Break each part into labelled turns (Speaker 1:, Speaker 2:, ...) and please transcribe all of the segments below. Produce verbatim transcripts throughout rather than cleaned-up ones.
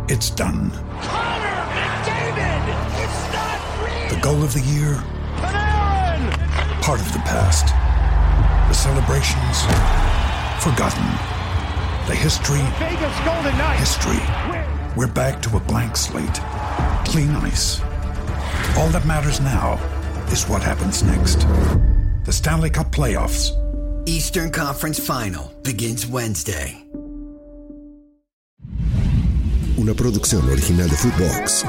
Speaker 1: It's done.
Speaker 2: Connor McDavid! It's not real!
Speaker 1: The goal of the year?
Speaker 2: Panarin!
Speaker 1: Part of the past. The celebrations? Forgotten. The history?
Speaker 2: Vegas Golden Knights!
Speaker 1: History. We're back to a blank slate. Clean ice. All that matters now is what happens next. The Stanley Cup Playoffs.
Speaker 3: Eastern Conference Final begins Wednesday.
Speaker 4: Una producción original de Footbox.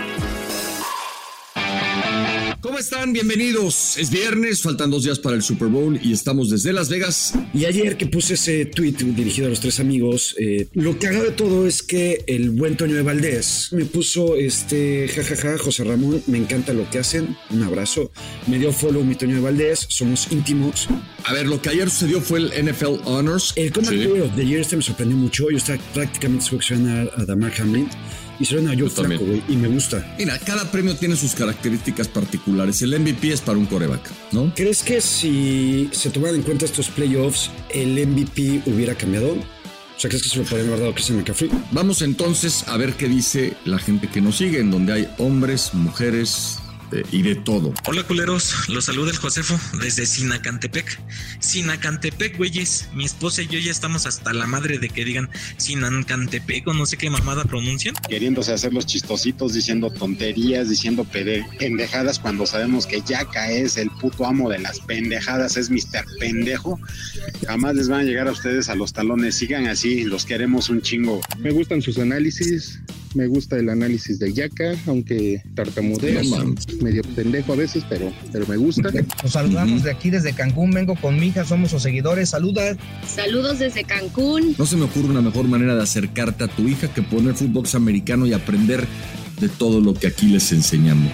Speaker 5: ¿Cómo están? Bienvenidos. Es viernes, faltan dos días para el Super Bowl y estamos desde Las Vegas.
Speaker 6: Y ayer que puse ese tweet dirigido a los tres amigos, eh, lo que hago de todo es que el buen Toño de Valdés me puso este jajaja, José Ramón, me encanta lo que hacen, un abrazo. Me dio follow mi Toño de Valdés, somos íntimos.
Speaker 5: A ver, lo que ayer sucedió fue el N F L Honors.
Speaker 6: El Comeback
Speaker 5: Sí.
Speaker 6: Player of the Year este me sorprendió mucho. Yo estaba prácticamente seleccionando a, a Damar Hamlin y se lo a Joe Flacco, güey, y me gusta.
Speaker 5: Mira, cada premio tiene sus características particulares. El M V P es para un quarterback, ¿no?
Speaker 6: ¿Crees que si se tomaran en cuenta estos playoffs, el M V P hubiera cambiado? O sea, ¿crees que se lo podrían haber dado a Christian McCaffrey?
Speaker 5: Vamos entonces a ver qué dice la gente que nos sigue, en donde hay hombres, mujeres eh, y de todo.
Speaker 7: Hola culeros, los saluda el Josefo desde Sinacantepec. Sinacantepec, güeyes. Mi esposa y yo ya estamos hasta la madre de que digan Sinacantepec o no sé qué mamada pronuncian.
Speaker 8: Queriéndose hacer los chistositos, diciendo tonterías, diciendo pede- pendejadas, cuando sabemos que Yaka es el puto amo de las pendejadas, es mister Pendejo. Jamás les van a llegar a ustedes a los talones. Sigan así, los queremos un chingo.
Speaker 9: Me gustan sus análisis, me gusta el análisis de Yaka, aunque tartamudea,
Speaker 5: No mames.
Speaker 9: medio pendejo a veces, pero, pero me gusta.
Speaker 10: Los saludamos de aquí desde Cancún, vengo con mi hija, somos sus seguidores, saluda.
Speaker 11: Saludos desde Cancún.
Speaker 5: No se me ocurre una mejor manera de acercarte a tu hija que poner Footbox americano y aprender de todo lo que aquí les enseñamos.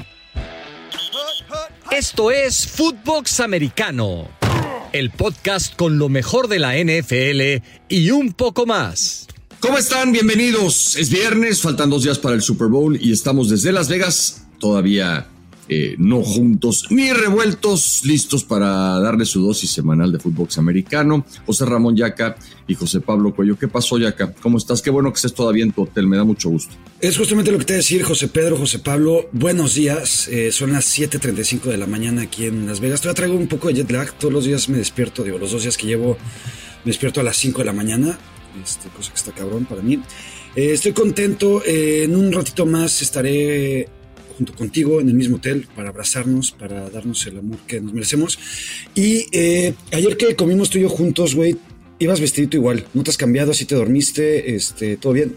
Speaker 12: Esto es Footbox Americano, el podcast con lo mejor de la N F L y un poco más.
Speaker 5: ¿Cómo están? Bienvenidos. Es viernes, faltan dos días para el Super Bowl y estamos desde Las Vegas, todavía eh, no juntos ni revueltos, listos para darle su dosis semanal de Footbox americano. José Ramón Yaka y José Pablo Cuello. ¿Qué pasó, Yaka? ¿Cómo estás? Qué bueno que estés todavía en tu hotel, me da mucho gusto.
Speaker 6: Es justamente lo que te voy a decir, José Pedro, José Pablo. Buenos días, eh, son las siete treinta y cinco de la mañana aquí en Las Vegas. Todavía traigo un poco de jet lag, todos los días me despierto, digo, los dos días que llevo me despierto a las cinco de la mañana, este, cosa que está cabrón para mí. Eh, estoy contento, eh, en un ratito más estaré junto contigo en el mismo hotel para abrazarnos, para darnos el amor que nos merecemos. Y eh, ayer que comimos tú y yo juntos, güey, ibas vestidito igual, no te has cambiado, así te dormiste, este, ¿todo bien?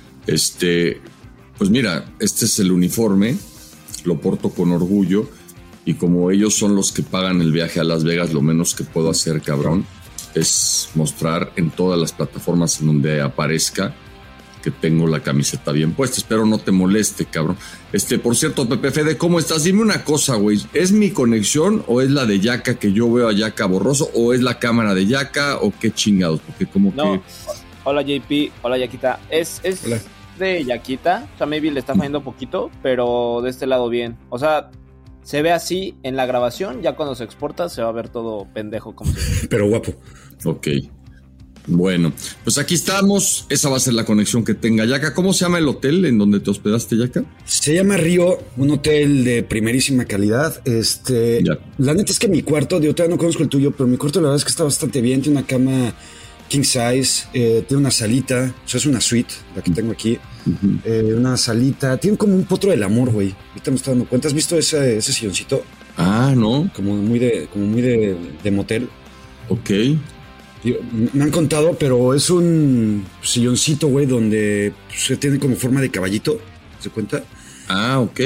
Speaker 5: Este, pues mira, este es el uniforme, lo porto con orgullo y como ellos son los que pagan el viaje a Las Vegas, lo menos que puedo hacer, cabrón, es mostrar en todas las plataformas en donde aparezca que tengo la camiseta bien puesta. Espero no te moleste, cabrón. Este, por cierto, Pepe Fede, ¿cómo estás? Dime una cosa, güey. ¿Es mi conexión o es la de Yaka que yo veo a Yaka borroso o es la cámara de Yaka o qué chingados? Porque como
Speaker 13: no.
Speaker 5: que...
Speaker 13: Hola J P, hola Yaquita. Es, es
Speaker 6: Hola.
Speaker 13: de Yaquita, o sea, maybe le está fallando poquito, pero de este lado bien. O sea, se ve así en la grabación, ya cuando se exporta se va a ver todo pendejo como si...
Speaker 6: Pero guapo.
Speaker 5: Ok. Bueno, pues aquí estamos. Esa va a ser la conexión que tenga Yaka. ¿Cómo se llama el hotel en donde te hospedaste, Yaka?
Speaker 6: Se llama Río, un hotel de primerísima calidad. Este,
Speaker 5: Ya.
Speaker 6: La neta es que mi cuarto, digo, todavía no conozco el tuyo, pero mi cuarto la verdad es que está bastante bien. Tiene una cama king size, eh, tiene una salita, o sea, es una suite, la que tengo aquí.
Speaker 5: Uh-huh.
Speaker 6: Eh, una salita, tiene como un potro del amor, güey. Ahorita me estoy dando cuenta. ¿Has visto ese, ese silloncito?
Speaker 5: Ah, ¿no?
Speaker 6: Como muy de, como muy de, de motel.
Speaker 5: Ok.
Speaker 6: Digo, me han contado, pero es un silloncito, güey, donde se tiene como forma de caballito, ¿se cuenta?
Speaker 5: Ah, ok.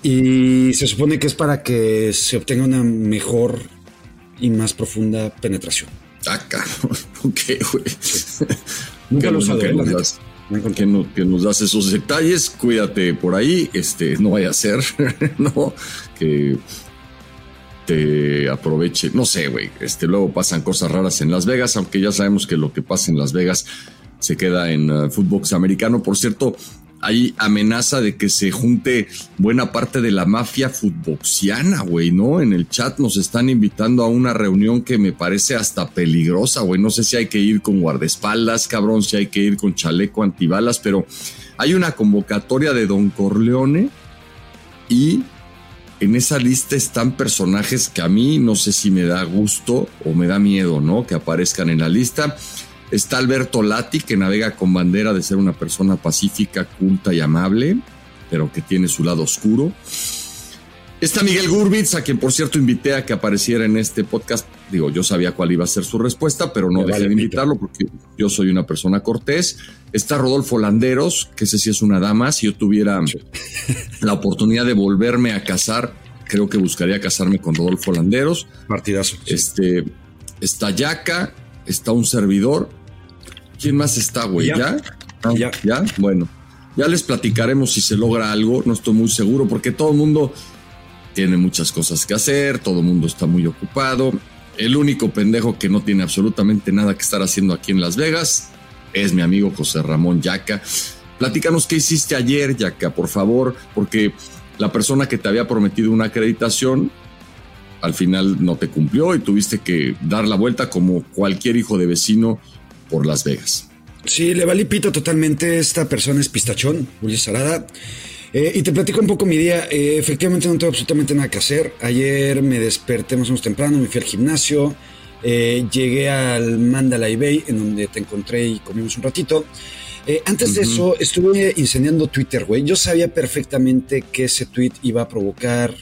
Speaker 6: Y se supone que es para que se obtenga una mejor y más profunda penetración.
Speaker 5: Ah, cabrón. Ok, güey.
Speaker 6: Nunca
Speaker 5: Qué
Speaker 6: lo he
Speaker 5: bueno
Speaker 6: usado,
Speaker 5: que,
Speaker 6: eh, la
Speaker 5: nos
Speaker 6: neta.
Speaker 5: das,
Speaker 6: Me han contado.
Speaker 5: que, no- que nos das esos detalles. Cuídate por ahí. Este, no vaya a ser, ¿no? Que te aproveche. No sé, güey. Este, luego pasan cosas raras en Las Vegas, aunque ya sabemos que lo que pasa en Las Vegas se queda en uh, Footbox americano. Por cierto, hay amenaza de que se junte buena parte de la mafia futboxiana, güey, ¿no? En el chat nos están invitando a una reunión que me parece hasta peligrosa, güey. No sé si hay que ir con guardaespaldas, cabrón, si hay que ir con chaleco antibalas, pero hay una convocatoria de Don Corleone y en esa lista están personajes que a mí no sé si me da gusto o me da miedo, ¿no? Que aparezcan en la lista. Está Alberto Lati, que navega con bandera de ser una persona pacífica, culta y amable, pero que tiene su lado oscuro. Está Miguel Gurbitz, a quien por cierto invité a que apareciera en este podcast. Digo, yo sabía cuál iba a ser su respuesta, pero no Me dejé vale, de invitarlo porque yo soy una persona cortés. Está Rodolfo Landeros, que ese sí es una dama. Si yo tuviera sí. la oportunidad de volverme a casar, creo que buscaría casarme con Rodolfo Landeros.
Speaker 6: Partidazo. Sí.
Speaker 5: Este, está Yaka, está un servidor. ¿Quién más está, güey? ¿Ya? ¿Ya? Ah, ¿Ya? ¿Ya? Bueno, ya les platicaremos si se logra algo. No estoy muy seguro porque todo el mundo tiene muchas cosas que hacer, todo el mundo está muy ocupado. El único pendejo que no tiene absolutamente nada que estar haciendo aquí en Las Vegas es mi amigo José Ramón Yaka. Platícanos qué hiciste ayer, Yaka, por favor, porque la persona que te había prometido una acreditación al final no te cumplió y tuviste que dar la vuelta como cualquier hijo de vecino por Las Vegas.
Speaker 6: Sí, le valí pito totalmente. Esta persona es pistachón, Ulises Arada. Eh, y te platico un poco mi día. Eh, efectivamente no tengo absolutamente nada que hacer. Ayer me desperté más o menos temprano, me fui al gimnasio, eh, llegué al Mandalay Bay, en donde te encontré y comimos un ratito. Eh, antes uh-huh. de eso, estuve incendiando Twitter, güey. Yo sabía perfectamente que ese tweet iba a provocar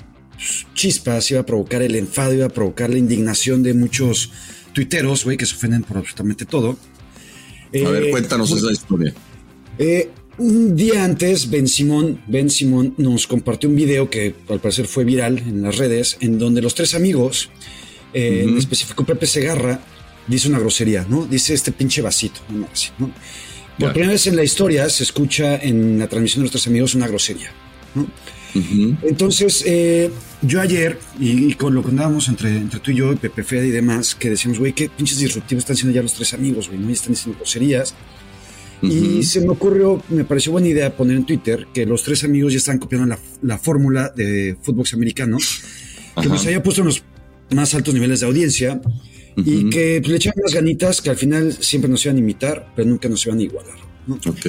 Speaker 6: chispas, iba a provocar el enfado, iba a provocar la indignación de muchos tuiteros, güey, que se ofenden por absolutamente todo.
Speaker 5: Eh, a ver, cuéntanos pues, esa historia.
Speaker 6: Eh, un día antes, Ben Simón, Ben Simón nos compartió un video que al parecer fue viral en las redes, en donde los tres amigos, eh, uh-huh. en específico Pepe Segarra, dice una grosería, ¿no? Dice este pinche vasito, ¿no? Así, ¿no? Por yeah. primera vez en la historia se escucha en la transmisión de los tres amigos una grosería, ¿no? Uh-huh. Entonces, eh, yo ayer, y, y con lo que andábamos entre, entre tú y yo, y Pepe Fede y demás, que decíamos, güey, qué pinches disruptivos están haciendo ya los tres amigos, güey, ¿no? Y están diciendo groserías. Uh-huh. Y se me ocurrió, me pareció buena idea poner en Twitter que los tres amigos ya están copiando la, la fórmula de fútbol americano, que uh-huh. nos haya puesto en los más altos niveles de audiencia, uh-huh. y que pues, le echaban unas ganitas que al final siempre nos iban a imitar, pero nunca nos iban a igualar, ¿no?
Speaker 5: Ok.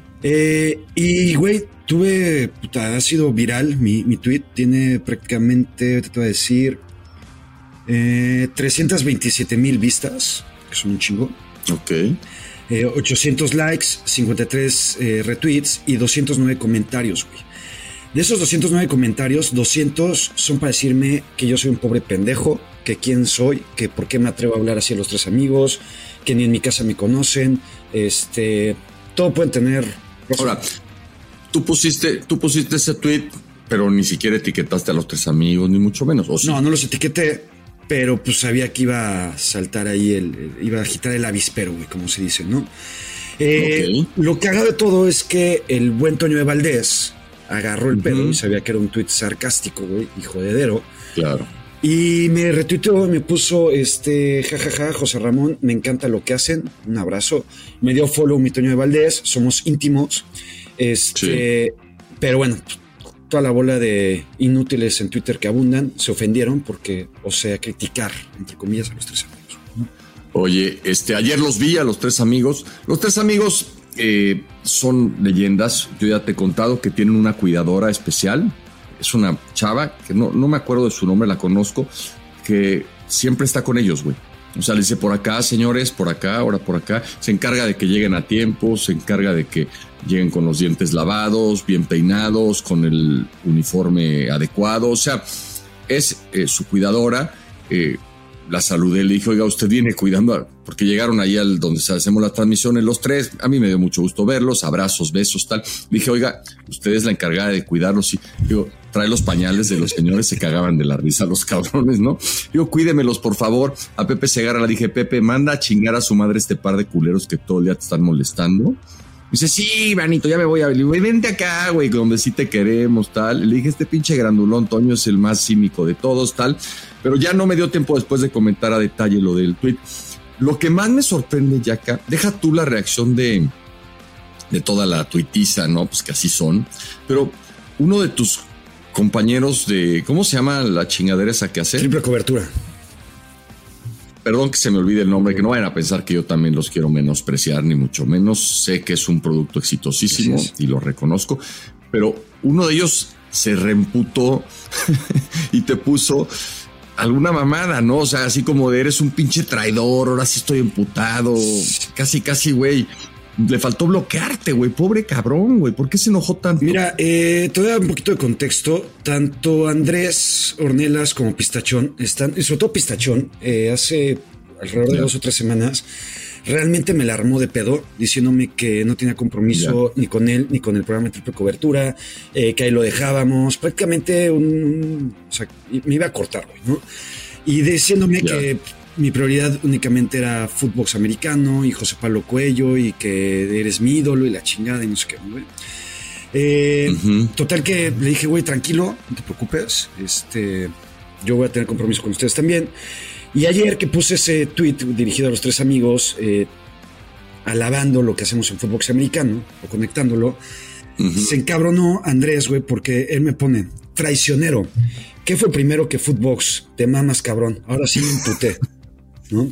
Speaker 6: Eh, y, güey, tuve, puta, ha sido viral mi, mi tweet, tiene prácticamente, te voy a decir, eh, trescientos veintisiete mil vistas, que son un chingo.
Speaker 5: Ok.
Speaker 6: Eh, ochocientos likes, cincuenta y tres eh, retweets y doscientos nueve comentarios, güey. De esos doscientos nueve comentarios, doscientos son para decirme que yo soy un pobre pendejo, que quién soy, que por qué me atrevo a hablar así a los tres amigos, que ni en mi casa me conocen, este, todo pueden tener...
Speaker 5: Ahora, tú pusiste, tú pusiste ese tweet, pero ni siquiera etiquetaste a los tres amigos, ni mucho menos, ¿o sí?
Speaker 6: No, no los etiqueté, pero pues sabía que iba a saltar ahí, el, el iba a agitar el avispero, güey, como se dice, ¿no? Eh, okay. Lo que haga de todo es que el buen Toño de Valdés agarró el uh-huh. pedo y sabía que era un tweet sarcástico, güey, y jodedero.
Speaker 5: Claro.
Speaker 6: Y me retuiteó, me puso, este, jajaja, ja, ja, José Ramón, me encanta lo que hacen, un abrazo. Me dio follow mi Toño de Valdés, somos íntimos. Este, sí. Pero bueno, toda la bola de inútiles en Twitter que abundan se ofendieron porque, o sea, criticar, entre comillas, a los tres amigos, ¿no?
Speaker 5: Oye, este, ayer los vi a los tres amigos. Los tres amigos eh, son leyendas. Yo ya te he contado que tienen una cuidadora especial. Es una chava que no, no me acuerdo de su nombre, la conozco, que siempre está con ellos, güey. O sea, le dice por acá, señores, por acá, ahora por acá. Se encarga de que lleguen a tiempo, se encarga de que lleguen con los dientes lavados, bien peinados, con el uniforme adecuado. O sea, es eh, su cuidadora. Eh, la saludé, le dije, oiga, usted viene cuidando, a... porque llegaron ahí al donde hacemos las transmisiones los tres. A mí me dio mucho gusto verlos, abrazos, besos, tal. Le dije, oiga, usted es la encargada de cuidarlos. Y digo, trae los pañales de los señores, se cagaban de la risa los cabrones, ¿no? Digo, cuídemelos, por favor. A Pepe Segarra le dije, Pepe, manda a chingar a su madre este par de culeros que todo el día te están molestando. Dice, sí, manito, ya me voy a ver. Le digo, vente acá, güey, donde sí te queremos, tal. Le dije, este pinche grandulón, Toño, es el más cínico de todos, tal. Pero ya no me dio tiempo después de comentar a detalle lo del tweet. Lo que más me sorprende, Yaka, deja tú la reacción de, de toda la tuitiza, ¿no? Pues que así son. Pero uno de tus compañeros de, ¿cómo se llama la chingadera esa que hace?
Speaker 6: Triple Cobertura.
Speaker 5: Perdón que se me olvide el nombre, que no vayan a pensar que yo también los quiero menospreciar, ni mucho menos. Sé que es un producto exitosísimo y lo reconozco, pero uno de ellos se reemputó y te puso alguna mamada, ¿no? O sea, así como de eres un pinche traidor, ahora sí estoy emputado. Casi, casi, güey. Le faltó bloquearte, güey. Pobre cabrón, güey. ¿Por qué se enojó tanto?
Speaker 6: Mira, eh, te voy a dar un poquito de contexto. Tanto Andrés Ornelas como Pistachón están, y sobre todo Pistachón, eh, hace alrededor de yeah. dos o tres semanas, realmente me la armó de pedo, diciéndome que no tenía compromiso yeah. ni con él, ni con el programa de Triple Cobertura, eh, que ahí lo dejábamos. Prácticamente un, un o sea, me iba a cortar, güey, ¿no? Y diciéndome yeah. que mi prioridad únicamente era Footbox Americano y José Pablo Coello y que eres mi ídolo y la chingada y no sé qué, güey. Eh, uh-huh. Total que le dije, güey, tranquilo, no te preocupes, este, yo voy a tener compromiso con ustedes también. Y ayer que puse ese tweet dirigido a los tres amigos, eh, alabando lo que hacemos en Footbox Americano o conectándolo, uh-huh. se encabronó Andrés, güey, porque él me pone traicionero. ¿Qué fue primero que Footbox? Te mamas, cabrón. Ahora sí me imputé, ¿no?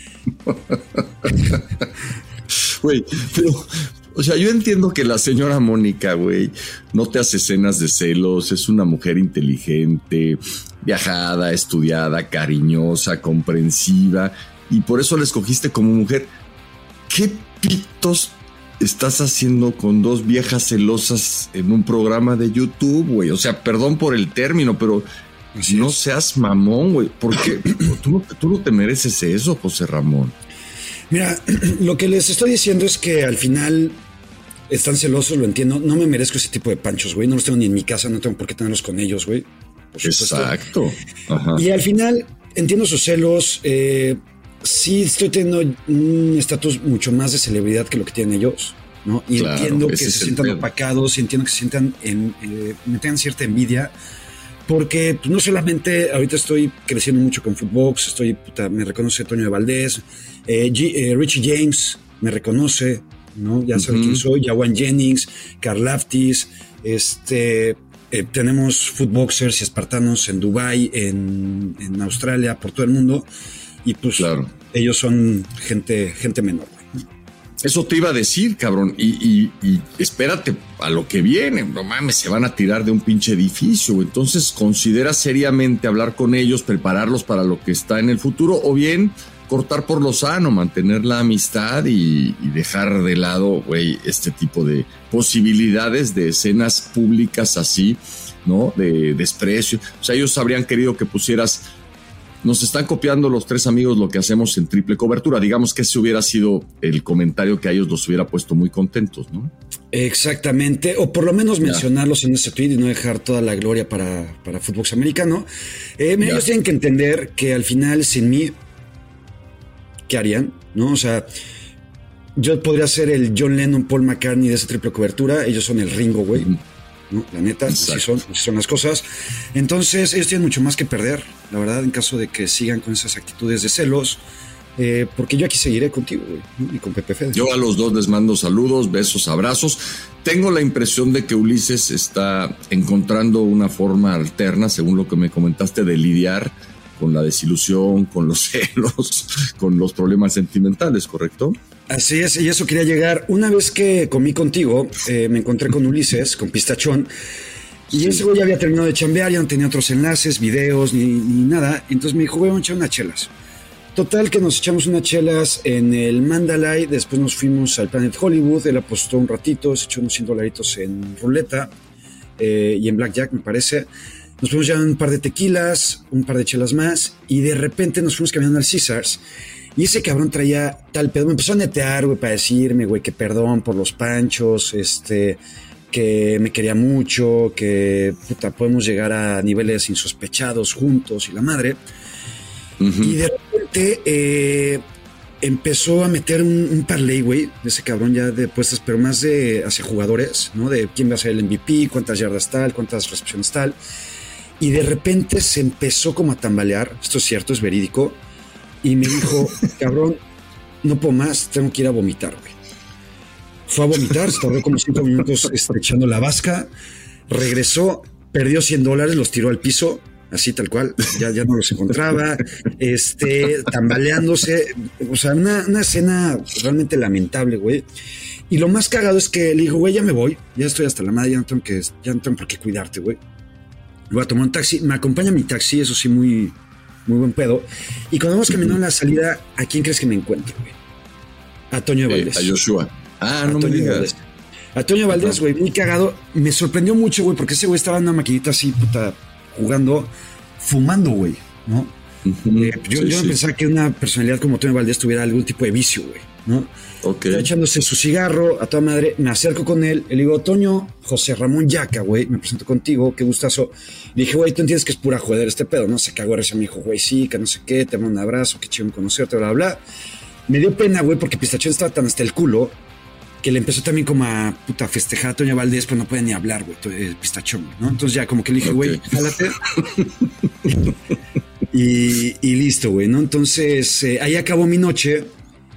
Speaker 5: Güey, pero, o sea, yo entiendo que la señora Mónica, güey, no te hace escenas de celos, es una mujer inteligente, viajada, estudiada, cariñosa, comprensiva, y por eso la escogiste como mujer. ¿Qué pitos estás haciendo con dos viejas celosas en un programa de YouTube, güey? O sea, perdón por el término, pero Así no es. seas mamón, güey. ¿Por qué? ¿Tú no, tú no te mereces eso, José Ramón.
Speaker 6: Mira, lo que les estoy diciendo es que al final están celosos, lo entiendo. No me merezco ese tipo de panchos, güey. No los tengo ni en mi casa, no tengo por qué tenerlos con ellos, güey.
Speaker 5: Exacto. Ajá.
Speaker 6: Y al final entiendo sus celos. Eh, sí estoy teniendo un estatus mucho más de celebridad que lo que tienen ellos, ¿no? Y claro, entiendo que se sientan pedo. opacados y entiendo que se sientan en, eh, me tengan cierta envidia. Porque pues, no solamente ahorita estoy creciendo mucho con Footbox, estoy, puta, me reconoce Toño de Valdés, eh, G, eh, Richie James me reconoce, ¿no? Ya sabe uh-huh. quién soy, Yawan Jennings, Karl Laftis, este, eh, tenemos Footboxers y espartanos en Dubái, en, en Australia, por todo el mundo, y pues claro. ellos son gente, gente menor.
Speaker 5: Eso te iba a decir, cabrón, y, y, y espérate a lo que viene, no mames, se van a tirar de un pinche edificio, entonces considera seriamente hablar con ellos, prepararlos para lo que está en el futuro, o bien cortar por lo sano, mantener la amistad y, y dejar de lado, güey, este tipo de posibilidades de escenas públicas así, ¿no? De desprecio. O sea, ellos habrían querido que pusieras... Nos están copiando los tres amigos lo que hacemos en Triple Cobertura. Digamos que ese hubiera sido el comentario que a ellos los hubiera puesto muy contentos, ¿no?
Speaker 6: Exactamente, o por lo menos ya. mencionarlos en ese tweet y no dejar toda la gloria para, para Footbox Americano. Eh, ellos tienen que entender que al final, sin mí, ¿qué harían? ¿No? O sea, yo podría ser el John Lennon, Paul McCartney de esa Triple Cobertura. Ellos son el Ringo, güey. Mm. ¿No? La neta, así son, así son las cosas. Entonces ellos tienen mucho más que perder, la verdad, en caso de que sigan con esas actitudes de celos, eh, porque yo aquí seguiré contigo, güey, ¿no? Y con Pepe Fede.
Speaker 5: Yo a los dos les mando saludos, besos, abrazos. Tengo la impresión de que Ulises está encontrando una forma alterna, según lo que me comentaste, de lidiar con la desilusión, con los celos, con los problemas sentimentales, ¿correcto?
Speaker 6: Así es, y eso quería llegar. Una vez que comí contigo, eh, me encontré con Ulises, con Pistachón, y sí. ese güey ya había terminado de chambear, ya no tenía otros enlaces, videos, ni, ni nada. Entonces me dijo, güey, vamos a echar unas chelas. Total que nos echamos unas chelas en el Mandalay, después nos fuimos al Planet Hollywood, él apostó un ratito, se echó unos cien dolaritos en ruleta eh, y en blackjack, me parece. Nos fuimos ya un par de tequilas, un par de chelas más, y de repente nos fuimos caminando al Caesars. Y ese cabrón traía tal pedo. Me empezó a netear, güey, para decirme, güey, que perdón por los panchos, este, que me quería mucho, que, puta, podemos llegar a niveles insospechados juntos y la madre. Uh-huh. Y de repente eh, empezó a meter un, un parlay, güey, de ese cabrón ya de puestas, pero más de hacia jugadores, ¿no? De quién va a ser el M V P, cuántas yardas tal, cuántas recepciones tal. Y de repente se empezó como a tambalear. Esto es cierto, es verídico. Y me dijo, cabrón, no puedo más, tengo que ir a vomitar, güey. fue a vomitar, se tardó como cinco minutos este, echando la vasca, regresó, perdió cien dólares, los tiró al piso, así tal cual, ya, ya no los encontraba, este, tambaleándose, o sea, una, una escena realmente lamentable, güey. Y lo más cagado es que le dijo, güey, ya me voy, ya estoy hasta la madre, ya no tengo, que, ya no tengo por qué cuidarte, güey. Voy a tomar un taxi, me acompaña mi taxi, eso sí, muy, muy buen pedo. Y cuando vamos caminando en la salida, ¿a quién crees que me encuentro, güey? A Toño
Speaker 5: eh,
Speaker 6: Valdés.
Speaker 5: A Joshua. Ah,
Speaker 6: a
Speaker 5: no
Speaker 6: Toño
Speaker 5: me digas.
Speaker 6: Valdés. A Toño Valdés, güey, muy cagado. Me sorprendió mucho, güey, porque ese güey estaba en una maquinita así, puta, jugando, fumando, güey, ¿no? Uh-huh. eh, yo
Speaker 5: sí,
Speaker 6: yo no
Speaker 5: sí.
Speaker 6: pensaba que una personalidad como Toño Valdés tuviera algún tipo de vicio, güey, ¿no?
Speaker 5: Okay.
Speaker 6: Está echándose su cigarro a toda madre. Me acerco con él. Le digo, Toño, José Ramón Yaca, güey. Me presento contigo. Qué gustazo. Le dije, güey, tú entiendes que es pura joder este pedo, ¿no? Se cagó recién. Me dijo, güey, sí, que no sé qué. Te mando un abrazo. Qué chido conocerte, bla, bla, bla. Me dio pena, güey, porque Pistachón estaba tan hasta el culo que le empezó también como a puta festejar a Toño Valdés, pero no puede ni hablar, güey, el Pistachón, ¿no? Entonces ya como que le dije, güey, okay, jálate. y, y listo, güey, ¿no? Entonces eh, ahí acabó mi noche.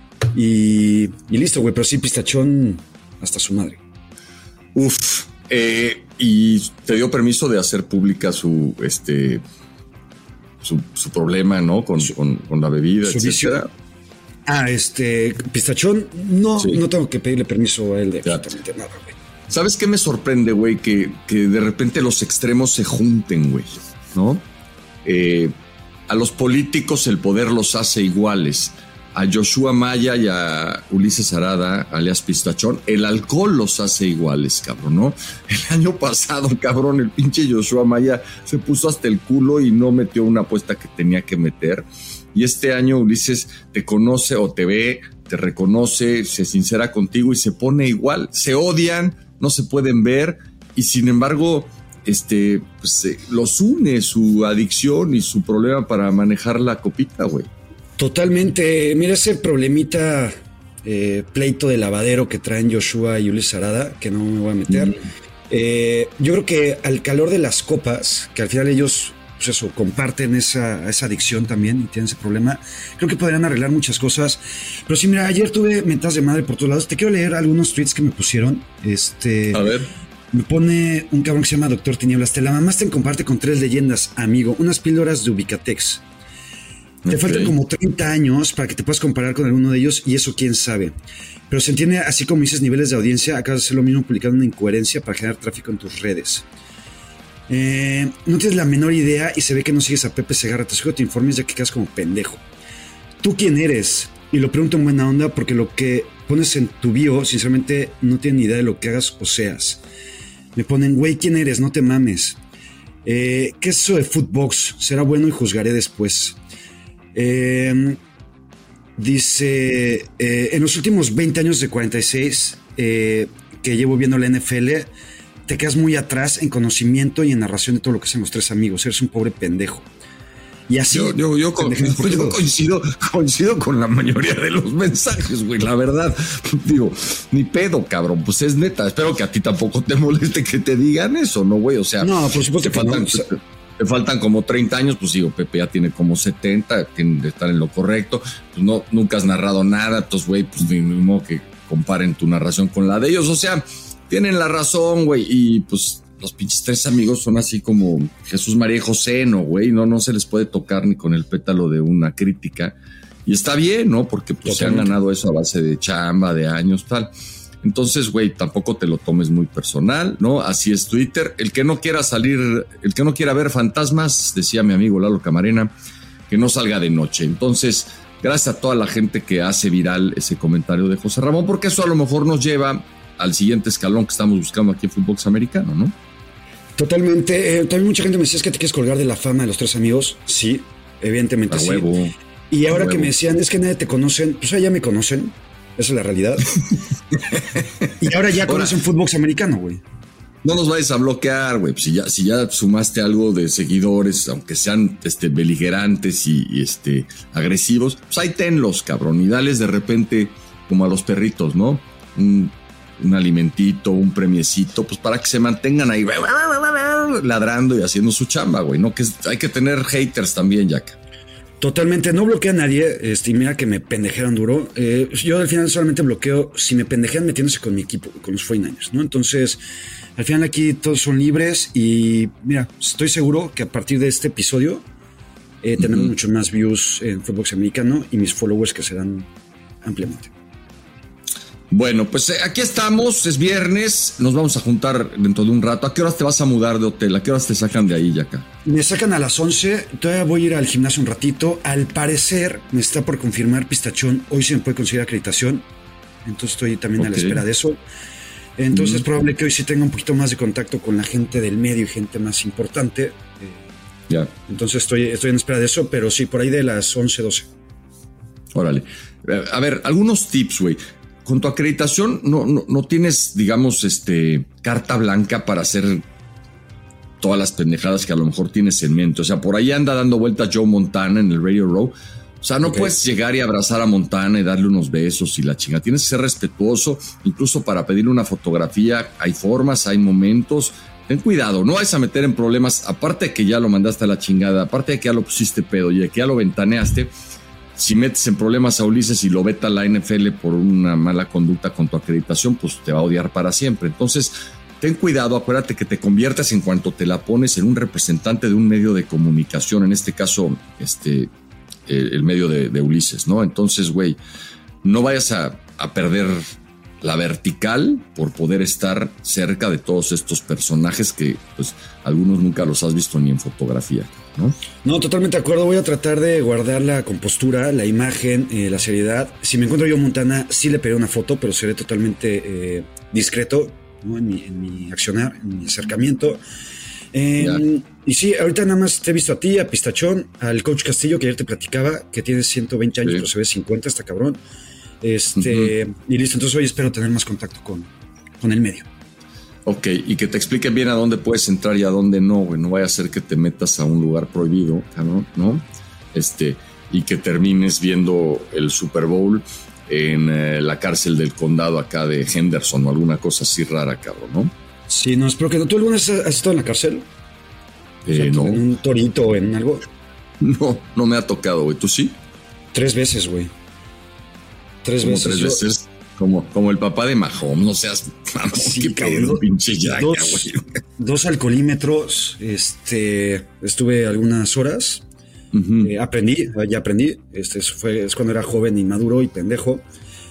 Speaker 6: Y, y listo, güey, pero sí, Pistachón hasta su madre.
Speaker 5: Uf, eh, y te dio permiso de hacer pública su este su, su problema, ¿no? Con, su, con, con la bebida,
Speaker 6: su
Speaker 5: etcétera.
Speaker 6: Vicio. Ah, este, Pistachón, no, sí. no tengo que pedirle permiso a él de absolutamente nada, güey.
Speaker 5: ¿Sabes qué me sorprende, güey? Que, que de repente los extremos se junten, güey, ¿no? Eh, a los políticos el poder los hace iguales. A Joshua Maya y a Ulises Arada, alias Pistachón, el alcohol los hace iguales, cabrón, ¿no? El año pasado, cabrón, el pinche Joshua Maya se puso hasta el culo y no metió una apuesta que tenía que meter. Y este año Ulises te conoce o te ve, te reconoce, se sincera contigo y se pone igual. Se odian, no se pueden ver y sin embargo, este, pues, eh, los une su adicción y su problema para manejar la copita, güey.
Speaker 6: Totalmente. Mira ese problemita, eh, pleito de lavadero que traen Joshua y Ulises Arada, que no me voy a meter. Mm. Eh, yo creo que al calor de las copas, que al final ellos, pues eso, comparten esa, esa adicción también y tienen ese problema, creo que podrían arreglar muchas cosas. Pero sí, mira, ayer tuve mentas de madre por todos lados. Te quiero leer algunos tweets que me pusieron. Este,
Speaker 5: a ver.
Speaker 6: Me pone un cabrón que se llama Doctor Tinieblas. Te la mamaste en comparte con tres leyendas, amigo. Unas píldoras de Ubicatex. Te okay. faltan como treinta años para que te puedas comparar con alguno de ellos y eso quién sabe. Pero se entiende, así como dices, niveles de audiencia, acabas de hacer lo mismo publicando una incoherencia para generar tráfico en tus redes. Eh, no tienes la menor idea y se ve que no sigues a Pepe Segarra. Te sugiero que te informes ya que quedas como pendejo. ¿Tú quién eres? Y lo pregunto en buena onda porque lo que pones en tu bio, sinceramente, no tienen ni idea de lo que hagas o seas. Me ponen, güey, ¿quién eres? No te mames. Eh, ¿Qué es eso de Footbox? Será bueno y juzgaré después. Eh, dice, eh, en los últimos veinte años de cuarenta y seis eh, que llevo viendo la N F L, te quedas muy atrás en conocimiento y en narración de todo lo que hacen los tres amigos. Eres un pobre pendejo. Y así.
Speaker 5: Yo, yo, yo, con, yo coincido, coincido con la mayoría de los mensajes, güey. La verdad, digo, ni pedo, cabrón. Pues es neta. Espero que a ti tampoco te moleste que te digan eso, ¿no, güey? O sea,
Speaker 6: no, por supuesto
Speaker 5: te
Speaker 6: que
Speaker 5: faltan,
Speaker 6: no. O sea,
Speaker 5: te, te faltan como treinta años. Pues digo, Pepe ya tiene como setenta, tiene de estar en lo correcto. Pues no, nunca has narrado nada. Entonces, güey, pues ni modo que comparen tu narración con la de ellos. O sea, tienen la razón, güey. Y pues los pinches tres amigos son así como Jesús, María y José, ¿no, güey? No, no se les puede tocar ni con el pétalo de una crítica. Y está bien, ¿no? Porque pues se han ganado eso a base de chamba, de años, tal. Entonces, güey, tampoco te lo tomes muy personal, ¿no? Así es Twitter. El que no quiera salir, el que no quiera ver fantasmas, decía mi amigo Lalo Camarena, que no salga de noche. Entonces, gracias a toda la gente que hace viral ese comentario de José Ramón, porque eso a lo mejor nos lleva al siguiente escalón que estamos buscando aquí en Footbox Americano, ¿no?
Speaker 6: Totalmente. Eh, también mucha gente me decía, es que te quieres colgar de la fama de los tres amigos. Sí, evidentemente
Speaker 5: a
Speaker 6: sí.
Speaker 5: Huevo,
Speaker 6: y ahora que
Speaker 5: huevo.
Speaker 6: me decían, es que nadie te conocen, pues ya me conocen. Esa es la realidad. Y ahora ya ahora, conocen Footbox Americano, güey.
Speaker 5: No nos vayas a bloquear, güey. Si ya, si ya sumaste algo de seguidores, aunque sean este, beligerantes y, y este, agresivos, pues ahí tenlos, cabrón. Y dales de repente, como a los perritos, ¿no? Un, un alimentito, un premiecito, pues para que se mantengan ahí ladrando y haciendo su chamba, güey, ¿no? Que es, hay que tener haters también, Jack.
Speaker 6: Totalmente, no bloquea a nadie, este, y mira que me pendejearon duro. Eh, yo al final solamente bloqueo si me pendejean metiéndose con mi equipo, con los cuarenta y nueve ers, ¿no? Entonces, al final aquí todos son libres y mira, estoy seguro que a partir de este episodio eh, uh-huh. tenemos mucho más views en Fútbol Americano y mis followers crecerán ampliamente.
Speaker 5: Bueno, pues eh, aquí estamos, es viernes, nos vamos a juntar dentro de un rato. ¿A qué horas te vas a mudar de hotel? ¿A qué horas te sacan de ahí, Yaka?
Speaker 6: Me sacan a las once, todavía voy a ir al gimnasio un ratito. Al parecer, me está por confirmar Pistachón, hoy se me puede conseguir acreditación, entonces estoy también okay. a la espera de eso. Entonces mm. es probable que hoy sí tenga un poquito más de contacto con la gente del medio y gente más importante. Eh,
Speaker 5: ya.
Speaker 6: Entonces estoy, estoy en espera de eso, pero sí, por ahí de las once, doce.
Speaker 5: Órale. A ver, algunos tips, güey. Con tu acreditación no, no, no tienes, digamos, este carta blanca para hacer todas las pendejadas que a lo mejor tienes en mente. O sea, por ahí anda dando vueltas Joe Montana en el Radio Row. O sea, no okay. puedes llegar y abrazar a Montana y darle unos besos y la chinga. Tienes que ser respetuoso, incluso para pedirle una fotografía. Hay formas, hay momentos. Ten cuidado, no vayas a meter en problemas. Aparte de que ya lo mandaste a la chingada, aparte de que ya lo pusiste pedo y de que ya lo ventaneaste. Si metes en problemas a Ulises y lo veta la N F L por una mala conducta con tu acreditación, pues te va a odiar para siempre. Entonces, ten cuidado, acuérdate que te conviertes en cuanto te la pones en un representante de un medio de comunicación, en este caso, este, el, el medio de, de Ulises, ¿no? Entonces, güey, no vayas a, a perder la vertical por poder estar cerca de todos estos personajes que, pues, algunos nunca los has visto ni en fotografía, ¿no?
Speaker 6: No, totalmente de acuerdo. Voy a tratar de guardar la compostura, la imagen, eh, la seriedad. Si me encuentro yo Montana, sí le pediré una foto, pero seré totalmente eh, discreto, ¿no? en, mi, en mi accionar, en mi acercamiento. Eh, y sí, ahorita nada más te he visto a ti, a Pistachón, al coach Castillo, que ayer te platicaba, que tiene ciento veinte años, sí. pero se ve cincuenta, está cabrón. Este, uh-huh. Y listo, entonces hoy espero tener más contacto con, con el medio.
Speaker 5: Ok, y que te expliquen bien a dónde puedes entrar y a dónde no, güey. No vaya a ser que te metas a un lugar prohibido, ¿no? ¿no? Este, y que termines viendo el Super Bowl en eh, la cárcel del condado acá de Henderson o alguna cosa así rara, cabrón, ¿no?
Speaker 6: Sí, no, espero que no. ¿Tú alguna vez has estado en la cárcel?
Speaker 5: Eh,
Speaker 6: o sea,
Speaker 5: no.
Speaker 6: ¿En un torito o en algo?
Speaker 5: No, no me ha tocado, güey. ¿Tú sí?
Speaker 6: Tres veces, güey. Tres
Speaker 5: como
Speaker 6: veces.
Speaker 5: Tres
Speaker 6: yo...
Speaker 5: veces. Como, como el papá de Mahomes, no seas mamón,
Speaker 6: sí,
Speaker 5: qué pedo, pinche yaca,
Speaker 6: dos,
Speaker 5: güey.
Speaker 6: Dos alcoholímetros, este, estuve algunas horas, uh-huh. eh, aprendí, ya aprendí, este fue, es cuando era joven, inmaduro y pendejo,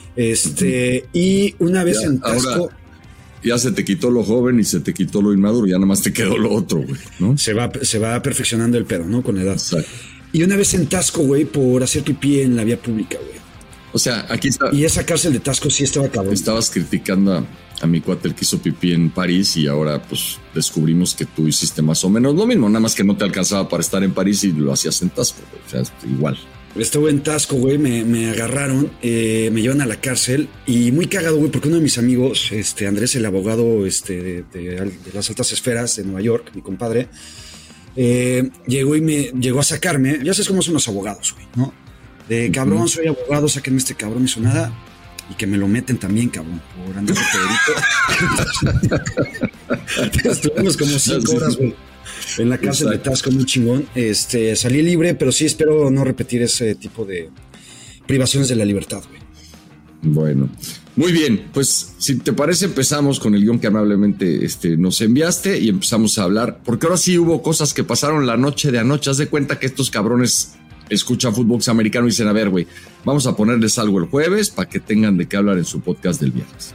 Speaker 6: este, uh-huh. y una vez ya, en Tasco...
Speaker 5: Ahora, ya se te quitó lo joven y se te quitó lo inmaduro, ya nada más te quedó lo otro, güey, ¿no?
Speaker 6: Se va, se va perfeccionando el pedo, ¿no? Con la edad.
Speaker 5: Exacto.
Speaker 6: Y una vez en Tasco, güey, por hacer pipí en la vía pública, güey.
Speaker 5: O sea, aquí está.
Speaker 6: Y esa cárcel de Tasco sí estaba cabrón.
Speaker 5: Estabas criticando a, a mi cuate el que hizo pipí en París y ahora pues descubrimos que tú hiciste más o menos lo mismo, nada más que no te alcanzaba para estar en París y lo hacías en Tasco, güey. O sea, igual.
Speaker 6: Estuve en Tasco, güey, me, me agarraron, eh, me llevan a la cárcel y muy cagado, güey, porque uno de mis amigos, este Andrés, el abogado este, de, de, de las altas esferas de Nueva York, mi compadre, eh, llegó y me llegó a sacarme. Ya sabes cómo son los abogados, güey, ¿no? De cabrón, uh-huh. soy abogado, sáquenme este cabrón, hizo nada. Y que me lo meten también, cabrón, por andar de pedrito. Estuvimos como cinco horas, güey, en la cárcel de Tasco, muy chingón. Este, salí libre, pero sí espero no repetir ese tipo de privaciones de la libertad, güey.
Speaker 5: Bueno, muy bien, pues si te parece empezamos con el guión que amablemente este, nos enviaste y empezamos a hablar, porque ahora sí hubo cosas que pasaron la noche de anoche. Haz de cuenta que estos cabrones escuchan fútbol americano y dicen, a ver, güey, vamos a ponerles algo el jueves para que tengan de qué hablar en su podcast del viernes.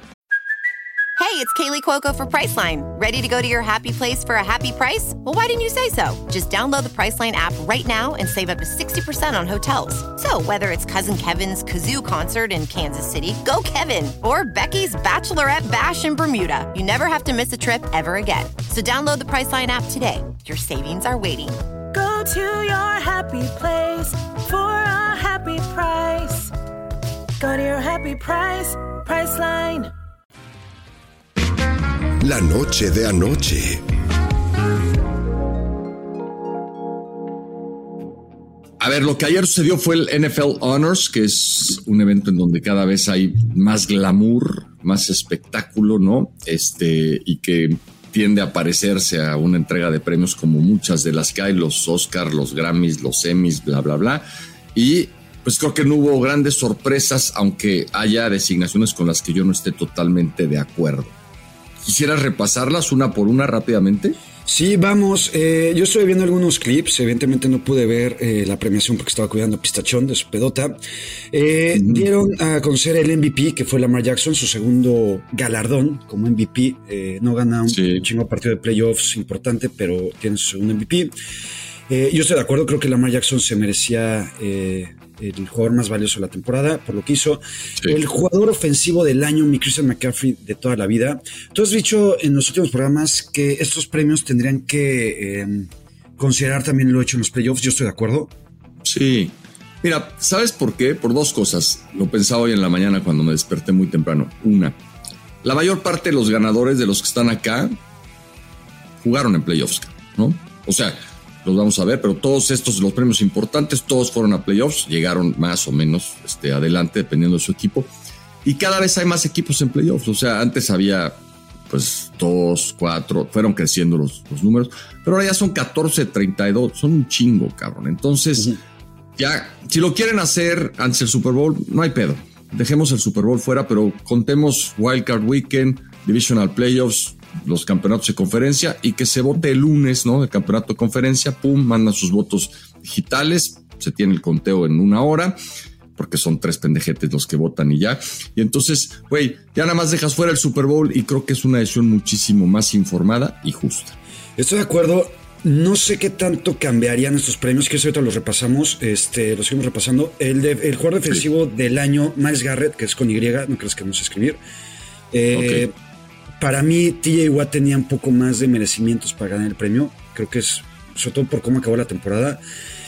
Speaker 14: Hey, it's Kaylee Cuoco for Priceline. Ready to go to your happy place for a happy price? Well, why didn't you say so? Just download the Priceline app right now and save up to sixty percent on hotels. So whether it's Cousin Kevin's Kazoo Concert in Kansas City, go Kevin, or Becky's Bachelorette Bash in Bermuda, you never have to miss a trip ever again. So download the Priceline app today. Your savings are waiting.
Speaker 15: Go to your happy place for a happy price. Go to your happy price, Priceline.
Speaker 4: La noche de anoche.
Speaker 5: A ver, lo que ayer sucedió fue el N F L Honors, que es un evento en donde cada vez hay más glamour, más espectáculo, ¿no? Este, y que tiende a parecerse a una entrega de premios como muchas de las que hay, los Oscars, los Grammys, los Emmys, bla, bla, bla. Y pues creo que no hubo grandes sorpresas, aunque haya designaciones con las que yo no esté totalmente de acuerdo. ¿Quisieras repasarlas una por una rápidamente?
Speaker 6: Sí, vamos. Eh, yo estoy viendo algunos clips. Evidentemente no pude ver eh, la premiación porque estaba cuidando a Pistachón de su pedota. Eh, mm-hmm. Dieron a conocer el M V P, que fue Lamar Jackson, su segundo galardón como M V P. Eh, no gana un sí. chingo partido de playoffs importante, pero tiene su segundo M V P. Eh, yo estoy de acuerdo, creo que Lamar Jackson se merecía eh, el jugador más valioso de la temporada por lo que hizo. Sí. El jugador ofensivo del año, mi Christian McCaffrey de toda la vida. Tú has dicho en los últimos programas que estos premios tendrían que eh, considerar también lo hecho en los playoffs. Yo estoy de acuerdo.
Speaker 5: Sí. Mira, ¿sabes por qué? Por dos cosas. Lo pensaba hoy en la mañana cuando me desperté muy temprano. Una, la mayor parte de los ganadores de los que están acá jugaron en playoffs, ¿no? O sea, los vamos a ver, pero todos estos, los premios importantes, todos fueron a playoffs, llegaron más o menos este, adelante, dependiendo de su equipo. Y cada vez hay más equipos en playoffs. O sea, antes había pues dos, cuatro, fueron creciendo los, los números, pero ahora ya son catorce, treinta y dos, son un chingo, cabrón. Entonces, uh-huh. ya, si lo quieren hacer antes del Super Bowl, no hay pedo. Dejemos el Super Bowl fuera, pero contemos Wildcard Weekend, Divisional Playoffs, los campeonatos de conferencia, y que se vote el lunes, ¿no? El campeonato de conferencia, pum, mandan sus votos digitales, se tiene el conteo en una hora, porque son tres pendejetes los que votan y ya. Y entonces, güey, ya nada más dejas fuera el Super Bowl y creo que es una decisión muchísimo más informada y justa.
Speaker 6: Estoy de acuerdo. No sé qué tanto cambiarían estos premios, que ahorita los repasamos, este, los seguimos repasando. El, de, el jugador defensivo sí. del año, Myles Garrett, que es con Y, no crees que no sé escribir. Eh, okay. Para mí, T J Watt tenía un poco más de merecimientos para ganar el premio. Creo que es, sobre todo por cómo acabó la temporada.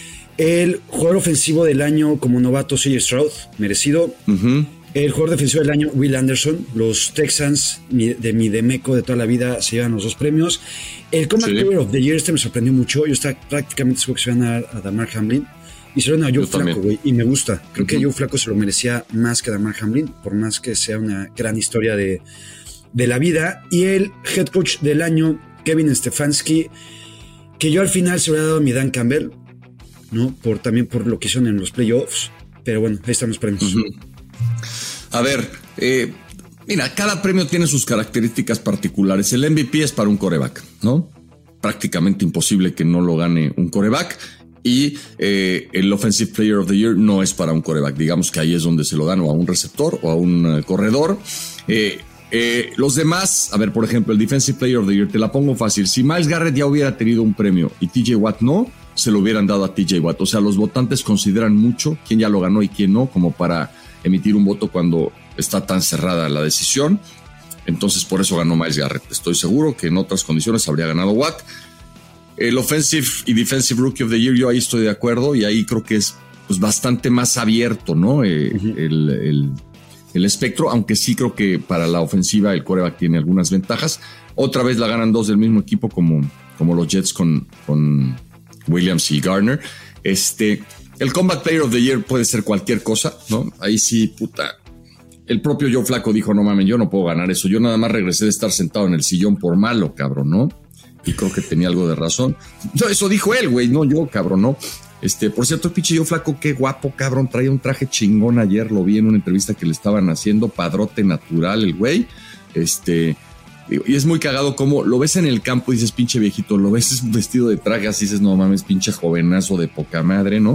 Speaker 6: El jugador ofensivo del año como novato, C J Stroud, merecido. Uh-huh. El jugador defensivo del año, Will Anderson. Los Texans de mi Demeco de toda la vida se llevan los dos premios. El Comeback sí. Player of the Year, este me sorprendió mucho. Yo estaba prácticamente seguro que se iban a dar a Damar Hamlin. Y se lo dan a Joe Flacco, güey. Y me gusta. Creo uh-huh. que Joe Flacco se lo merecía más que Damar Hamlin, por más que sea una gran historia de... de la vida. Y el head coach del año, Kevin Stefanski, que yo al final se hubiera dado a mi Dan Campbell, ¿no? Por, también por lo que hicieron en los playoffs, pero bueno, ahí están los premios.
Speaker 5: Uh-huh. A ver, eh, mira, cada premio tiene sus características particulares. El M V P es para un quarterback, ¿no? Prácticamente imposible que no lo gane un quarterback. Y eh, el Offensive Player of the Year no es para un quarterback. Digamos que ahí es donde se lo dan o a un receptor o a un uh, corredor. Eh, Eh, los demás, a ver, por ejemplo, el Defensive Player of the Year, te la pongo fácil. Si Myles Garrett ya hubiera tenido un premio y T J Watt no, se lo hubieran dado a T J Watt. O sea, los votantes consideran mucho quién ya lo ganó y quién no, como para emitir un voto cuando está tan cerrada la decisión. Entonces, por eso ganó Myles Garrett. Estoy seguro que en otras condiciones habría ganado Watt. El Offensive y Defensive Rookie of the Year, yo ahí estoy de acuerdo y ahí creo que es pues, bastante más abierto, ¿no? Eh, uh-huh. el... el el espectro, aunque sí creo que para la ofensiva el quarterback tiene algunas ventajas. Otra vez la ganan dos del mismo equipo como, como los Jets con, con Williams y Garner. Este, el Comeback Player of the Year puede ser cualquier cosa, ¿no? Ahí sí, puta. El propio Joe Flacco dijo, no mames, yo no puedo ganar eso. Yo nada más regresé de estar sentado en el sillón por malo, cabrón, ¿no? Y creo que tenía algo de razón. No, eso dijo él, güey, no yo, cabrón, ¿no? Este, por cierto, el pinche Joe Flacco, qué guapo, cabrón, traía un traje chingón ayer, lo vi en una entrevista que le estaban haciendo, padrote natural el güey, este, y es muy cagado como lo ves en el campo y dices, pinche viejito, lo ves vestido de traje, así dices, no mames, pinche jovenazo de poca madre, ¿no?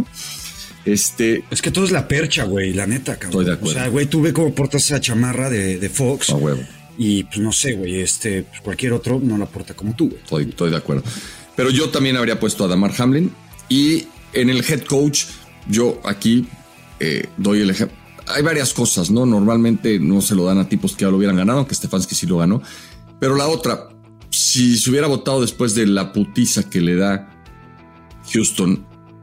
Speaker 5: Este...
Speaker 6: Es que todo es la percha, güey, la neta, cabrón.
Speaker 5: Estoy de acuerdo.
Speaker 6: O sea, güey, tú ve cómo portas esa chamarra de, de Fox.
Speaker 5: A huevo.
Speaker 6: Y, pues, no sé, güey, este, pues, cualquier otro no la porta como tú, güey.
Speaker 5: Estoy, estoy de acuerdo. Pero yo también habría puesto a Damar Hamlin y... En el head coach, yo aquí eh, doy el ejemplo. Hay varias cosas, ¿no? Normalmente no se lo dan a tipos que ya lo hubieran ganado, aunque Stefanski sí lo ganó. Pero la otra, si se hubiera votado después de la putiza que le da Houston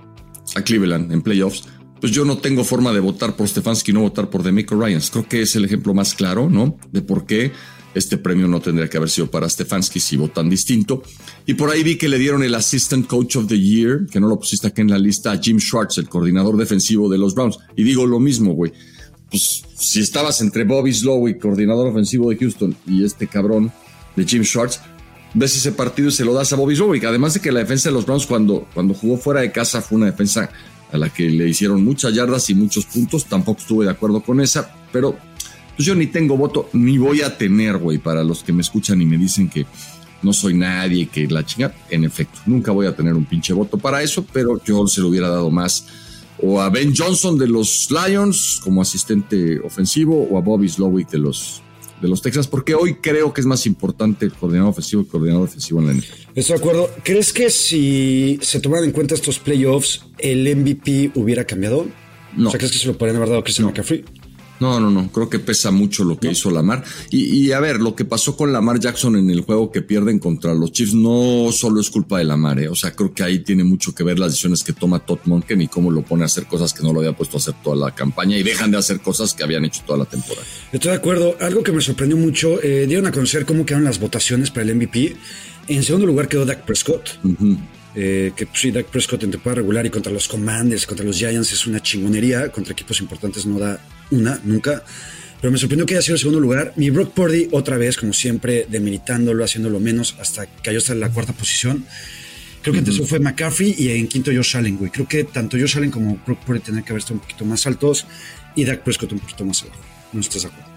Speaker 5: a Cleveland en playoffs, pues yo no tengo forma de votar por Stefanski y no votar por DeMeco Ryans. Creo que es el ejemplo más claro, ¿no? De por qué este premio no tendría que haber sido para Stefanski si votan distinto. Y por ahí vi que le dieron el Assistant Coach of the Year, que no lo pusiste aquí en la lista, a Jim Schwartz, el coordinador defensivo de los Browns. Y digo lo mismo, güey. Pues si estabas entre Bobby Slowick, coordinador ofensivo de Houston, y este cabrón de Jim Schwartz, ves ese partido y se lo das a Bobby Slowick. Además de que la defensa de los Browns cuando, cuando jugó fuera de casa fue una defensa a la que le hicieron muchas yardas y muchos puntos. Tampoco estuve de acuerdo con esa, pero pues yo ni tengo voto, ni voy a tener, güey, para los que me escuchan y me dicen que no soy nadie, que la chinga. En efecto, nunca voy a tener un pinche voto para eso, pero yo se lo hubiera dado más o a Ben Johnson de los Lions como asistente ofensivo o a Bobby Slowick de los de los Texans, porque hoy creo que es más importante el coordinador ofensivo y el coordinador defensivo en la N F L.
Speaker 6: Estoy de acuerdo. ¿Crees que si se tomaran en cuenta estos playoffs, el M V P hubiera cambiado?
Speaker 5: No.
Speaker 6: O sea, ¿crees que se lo podrían haber dado a Christian
Speaker 5: no.
Speaker 6: McCaffrey?
Speaker 5: No, no, no. Creo que pesa mucho lo que ¿No? hizo Lamar. Y, y a ver, lo que pasó con Lamar Jackson en el juego que pierden contra los Chiefs no solo es culpa de Lamar, ¿eh? O sea, creo que ahí tiene mucho que ver las decisiones que toma Todd Monken y cómo lo pone a hacer cosas que no lo había puesto a hacer toda la campaña y dejan de hacer cosas que habían hecho toda la temporada.
Speaker 6: Estoy de acuerdo. Algo que me sorprendió mucho, eh, dieron a conocer cómo quedaron las votaciones para el M V P. En segundo lugar quedó Dak Prescott. Uh-huh. Eh, que pues, sí, Dak Prescott en temporada regular y contra los Commanders, contra los Giants es una chingonería. Contra equipos importantes no da una, nunca. Pero me sorprendió que haya sido el segundo lugar. Mi Brock Purdy, otra vez, como siempre, demeritándolo, haciéndolo menos, hasta cayó hasta la cuarta posición. Creo que uh-huh. antes fue McCaffrey y en quinto Josh Allen, güey. Creo que tanto Josh Allen como Brock Purdy tenían que haber estado un poquito más altos y Dak Prescott un poquito más abajo. No estás de acuerdo.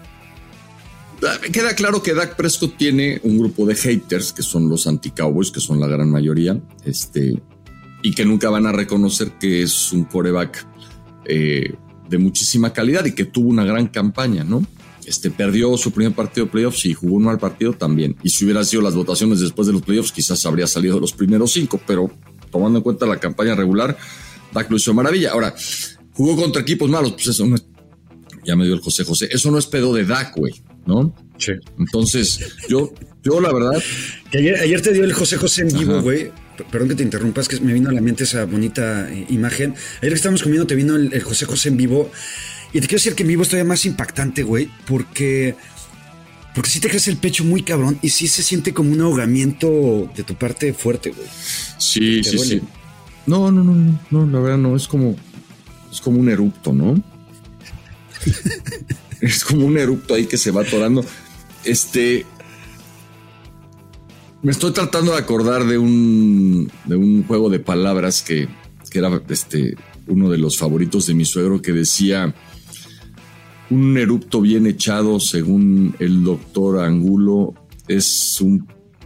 Speaker 5: Queda claro que Dak Prescott tiene un grupo de haters, que son los anti-Cowboys, que son la gran mayoría, este, y que nunca van a reconocer que es un quarterback eh, de muchísima calidad y que tuvo una gran campaña, ¿no? Este, perdió su primer partido de playoffs y jugó un mal partido también. Y si hubieran sido las votaciones después de los playoffs, quizás habría salido de los primeros cinco, pero tomando en cuenta la campaña regular, Dak lo hizo maravilla. Ahora, jugó contra equipos malos, pues eso no es, ya me dio el José José, eso no es pedo de Dak, güey, ¿no?
Speaker 6: Sí.
Speaker 5: Entonces, yo, yo la verdad...
Speaker 6: Que ayer, ayer te dio el José José en vivo, güey. Perdón que te interrumpas, que me vino a la mente esa bonita eh, imagen. Ayer que estábamos comiendo te vino el, el José José en vivo. Y te quiero decir que en vivo es todavía más impactante, güey, porque... Porque sí te crece el pecho muy cabrón y sí se siente como un ahogamiento de tu parte fuerte, güey.
Speaker 5: Sí, sí, duele. sí. No, no, no, no, no, la verdad no, es como... Es como un erupto, ¿no? Es como un erupto ahí que se va atorando. Este... Me estoy tratando de acordar de un, de un juego de palabras que, que era este, uno de los favoritos de mi suegro, que decía: un erupto bien echado, según el doctor Angulo, es un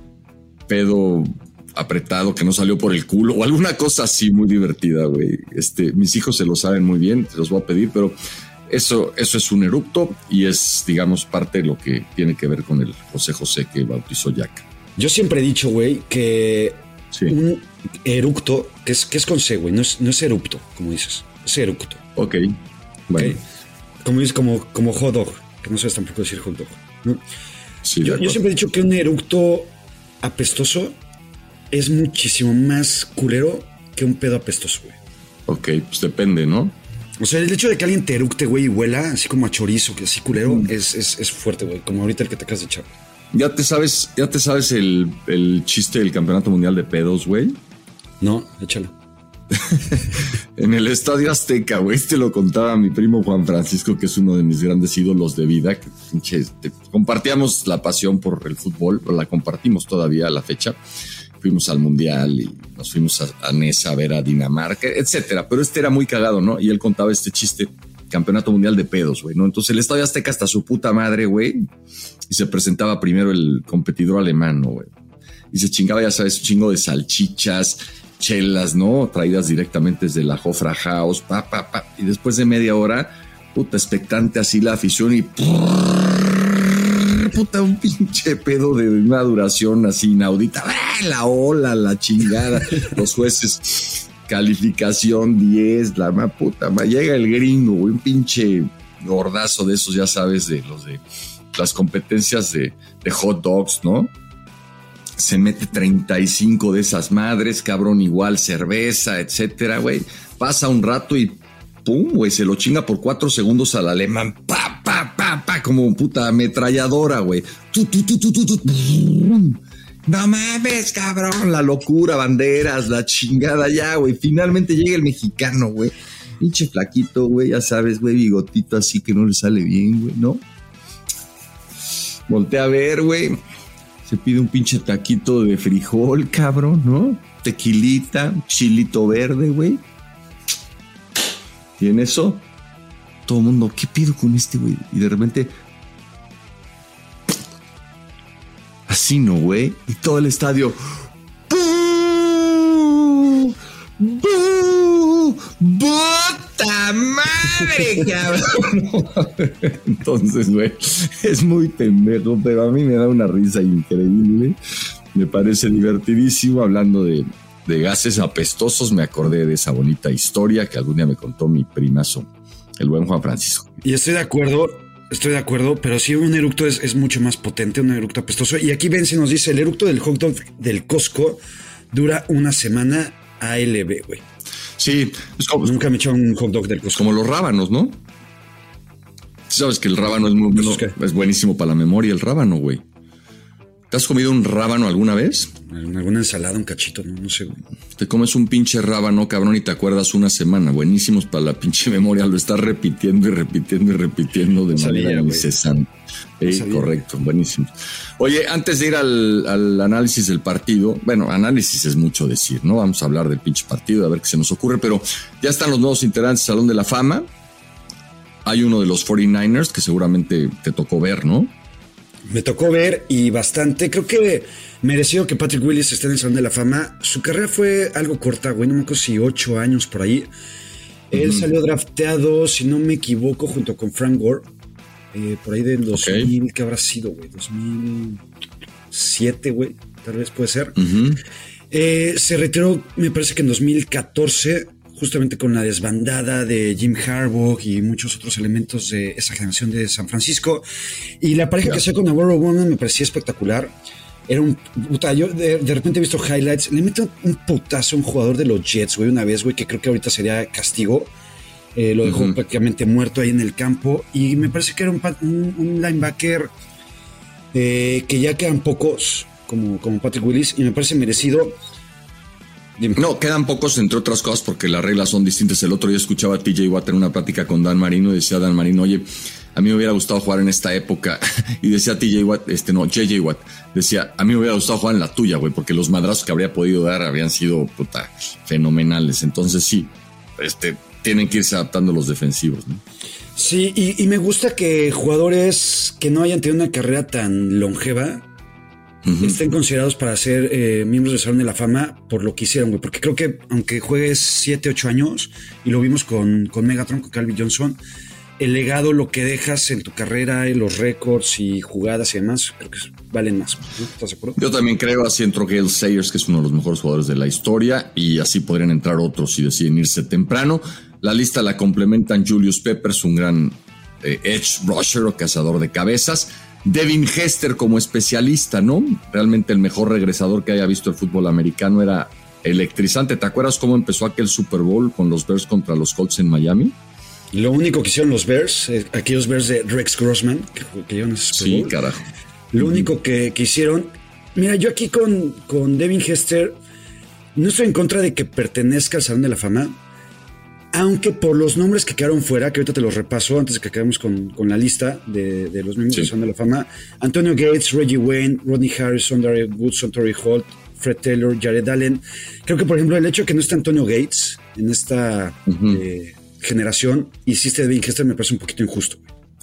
Speaker 5: pedo apretado que no salió por el culo, o alguna cosa así muy divertida, güey. Este, mis hijos se lo saben muy bien, te los voy a pedir, pero eso, eso es un erupto y es, digamos, parte de lo que tiene que ver con el José José que bautizó Jack.
Speaker 6: Yo siempre he dicho, güey, que sí. un eructo, que es, que es con C, güey, no es, no es erupto, como dices, es eructo.
Speaker 5: Ok, bueno.
Speaker 6: Okay. Como dices, como, como hot dog, que no sabes tampoco decir hot dog, ¿no?
Speaker 5: Sí,
Speaker 6: yo, yo siempre he dicho que un eructo apestoso es muchísimo más culero que un pedo apestoso, güey.
Speaker 5: Ok, pues depende, ¿no?
Speaker 6: O sea, el hecho de que alguien te eructe, güey, y huela así como a chorizo, que así culero, mm. es, es, es fuerte, güey, como ahorita el que te acabas de echar.
Speaker 5: ¿Ya te sabes, ya te sabes el, el chiste del campeonato mundial de pedos, güey?
Speaker 6: No, échalo.
Speaker 5: En el Estadio Azteca, güey, te lo contaba mi primo Juan Francisco, que es uno de mis grandes ídolos de vida. Que, pinche, te, compartíamos la pasión por el fútbol, la compartimos todavía a la fecha. Fuimos al mundial y nos fuimos a, a Nesa a ver a Dinamarca, etcétera. Pero este era muy cagado, ¿no? Y él contaba este chiste: campeonato mundial de pedos, güey, ¿no? Entonces el Estadio Azteca hasta su puta madre, güey, y se presentaba primero el competidor alemán, ¿no, güey? Y se chingaba, ya sabes, un chingo de salchichas, chelas, ¿no? Traídas directamente desde la Hofra House, pa, pa, pa. Y después de media hora, puta, expectante así la afición y... Prrr, puta, un pinche pedo de una duración así inaudita. ¡Ah, la ola, la chingada! Los jueces... Calificación diez, la más puta, ma, llega el gringo, güey, un pinche gordazo de esos, ya sabes, de los de las competencias de, de hot dogs, ¿no? Se mete treinta y cinco de esas madres, cabrón, igual cerveza, etcétera, güey. Pasa un rato y pum, güey, se lo chinga por cuatro segundos al alemán, pa, pa, pa, pa, como puta ametralladora, güey. Tu, tu, tu, tu, tu, tu, tu. No mames, cabrón, la locura, banderas, la chingada ya, güey. Finalmente llega el mexicano, güey. Pinche flaquito, güey, ya sabes, güey, bigotito así que no le sale bien, güey, ¿no? Voltea a ver, güey. se pide un pinche taquito de frijol, cabrón, ¿no? Tequilita, chilito verde, güey. Y en eso, todo el mundo, ¿qué pido con este, güey? Y de repente, así, ¿no, güey? Y todo el estadio, ¡bú! ¡Bú! ¡Puta madre, cabrón! Entonces, güey, es muy pendejo, pero a mí me da una risa increíble. Me parece divertidísimo. Hablando de, de gases apestosos, me acordé de esa bonita historia que algún día me contó mi primazo, el buen Juan Francisco.
Speaker 6: Y estoy de acuerdo, estoy de acuerdo, pero sí un eructo es, es mucho más potente, un eructo apestoso. Y aquí Benzi nos dice, el eructo del hot dog del Costco dura una semana A L B, güey.
Speaker 5: Sí, es como,
Speaker 6: nunca me he echado un hot dog del Costco.
Speaker 5: Como los rábanos, ¿no? Sabes que el rábano es muy bueno, es buenísimo para la memoria, el rábano, güey. ¿Te has comido un rábano alguna vez?
Speaker 6: En alguna ensalada, un cachito, no, no sé, güey. Te
Speaker 5: comes un pinche rábano, cabrón, y te acuerdas una semana. Buenísimos para la pinche memoria. Lo estás repitiendo y repitiendo y repitiendo de
Speaker 6: Sabía,
Speaker 5: manera incesante. Sí, correcto, buenísimo. Oye, antes de ir al, al análisis del partido, bueno, análisis es mucho decir, ¿no? Vamos a hablar del pinche partido, a ver qué se nos ocurre, pero ya están los nuevos integrantes del Salón de la Fama. Hay uno de los cuarenta y nueve ers que seguramente te tocó ver, ¿no?
Speaker 6: Me tocó ver y bastante. Creo que mereció que Patrick Willis esté en el Salón de la Fama. Su carrera fue algo corta, güey. No me acuerdo si ocho años por ahí. Él uh-huh. salió drafteado, si no me equivoco, junto con Frank Gore. Eh, por ahí del dos mil, okay. ¿Qué habrá sido, güey? dos mil siete, güey. Tal vez puede ser.
Speaker 5: Uh-huh.
Speaker 6: Eh, se retiró, me parece que en dos mil catorce, justamente con la desbandada de Jim Harbaugh y muchos otros elementos de esa generación de San Francisco. Y la pareja yeah. que hacía con Navarro Bowman me parecía espectacular. Era un puta, yo de, de repente he visto highlights. Le mete un putazo a un jugador de los Jets, güey, una vez, güey, que creo que ahorita sería castigo. Eh, lo dejó uh-huh. prácticamente muerto ahí en el campo. Y me parece que era un, un, un linebacker eh, que ya quedan pocos, como, como Patrick Willis, y me parece merecido. Dime.
Speaker 5: No, quedan pocos, entre otras cosas, porque las reglas son distintas. El otro día escuchaba a T J Watt en una plática con Dan Marino y decía Dan Marino, oye, a mí me hubiera gustado jugar en esta época. Y decía T J Watt, este no, J J Watt, decía, a mí me hubiera gustado jugar en la tuya, güey, porque los madrazos que habría podido dar habrían sido, puta, fenomenales. Entonces sí, este, tienen que irse adaptando los defensivos, ¿no?
Speaker 6: Sí, y, y me gusta que jugadores que no hayan tenido una carrera tan longeva Uh-huh. estén considerados para ser eh, miembros del Salón de la Fama por lo que hicieron, güey. Porque creo que aunque juegues siete, ocho años, y lo vimos con, con Megatron, con Calvin Johnson, el legado, lo que dejas en tu carrera, y los récords y jugadas y demás, creo que valen más, ¿no? ¿Estás de acuerdo?
Speaker 5: Yo también creo, así entró Gale Sayers, que es uno de los mejores jugadores de la historia, y así podrían entrar otros si deciden irse temprano. La lista la complementan Julius Peppers, un gran eh, edge rusher o cazador de cabezas. Devin Hester como especialista, ¿no? Realmente el mejor regresador que haya visto el fútbol americano, era electrizante. ¿Te acuerdas cómo empezó aquel Super Bowl con los Bears contra los Colts en Miami?
Speaker 6: Lo único que hicieron los Bears, eh, aquellos Bears de Rex Grossman, que, que llevan ese Super Bowl.
Speaker 5: Sí, carajo.
Speaker 6: Lo único que, que hicieron... Mira, yo aquí con, con Devin Hester no estoy en contra de que pertenezca al Salón de la Fama, aunque por los nombres que quedaron fuera, que ahorita te los repaso antes de que acabemos con, con la lista de, de los miembros sí. del Salón de la Fama: Antonio Gates, Reggie Wayne, Rodney Harrison, Darrell Woodson, Torrey Holt, Fred Taylor, Jared Allen. Creo que, por ejemplo, el hecho de que no esté Antonio Gates en esta uh-huh. eh, generación, hiciste de Devin Hester, me parece un poquito injusto.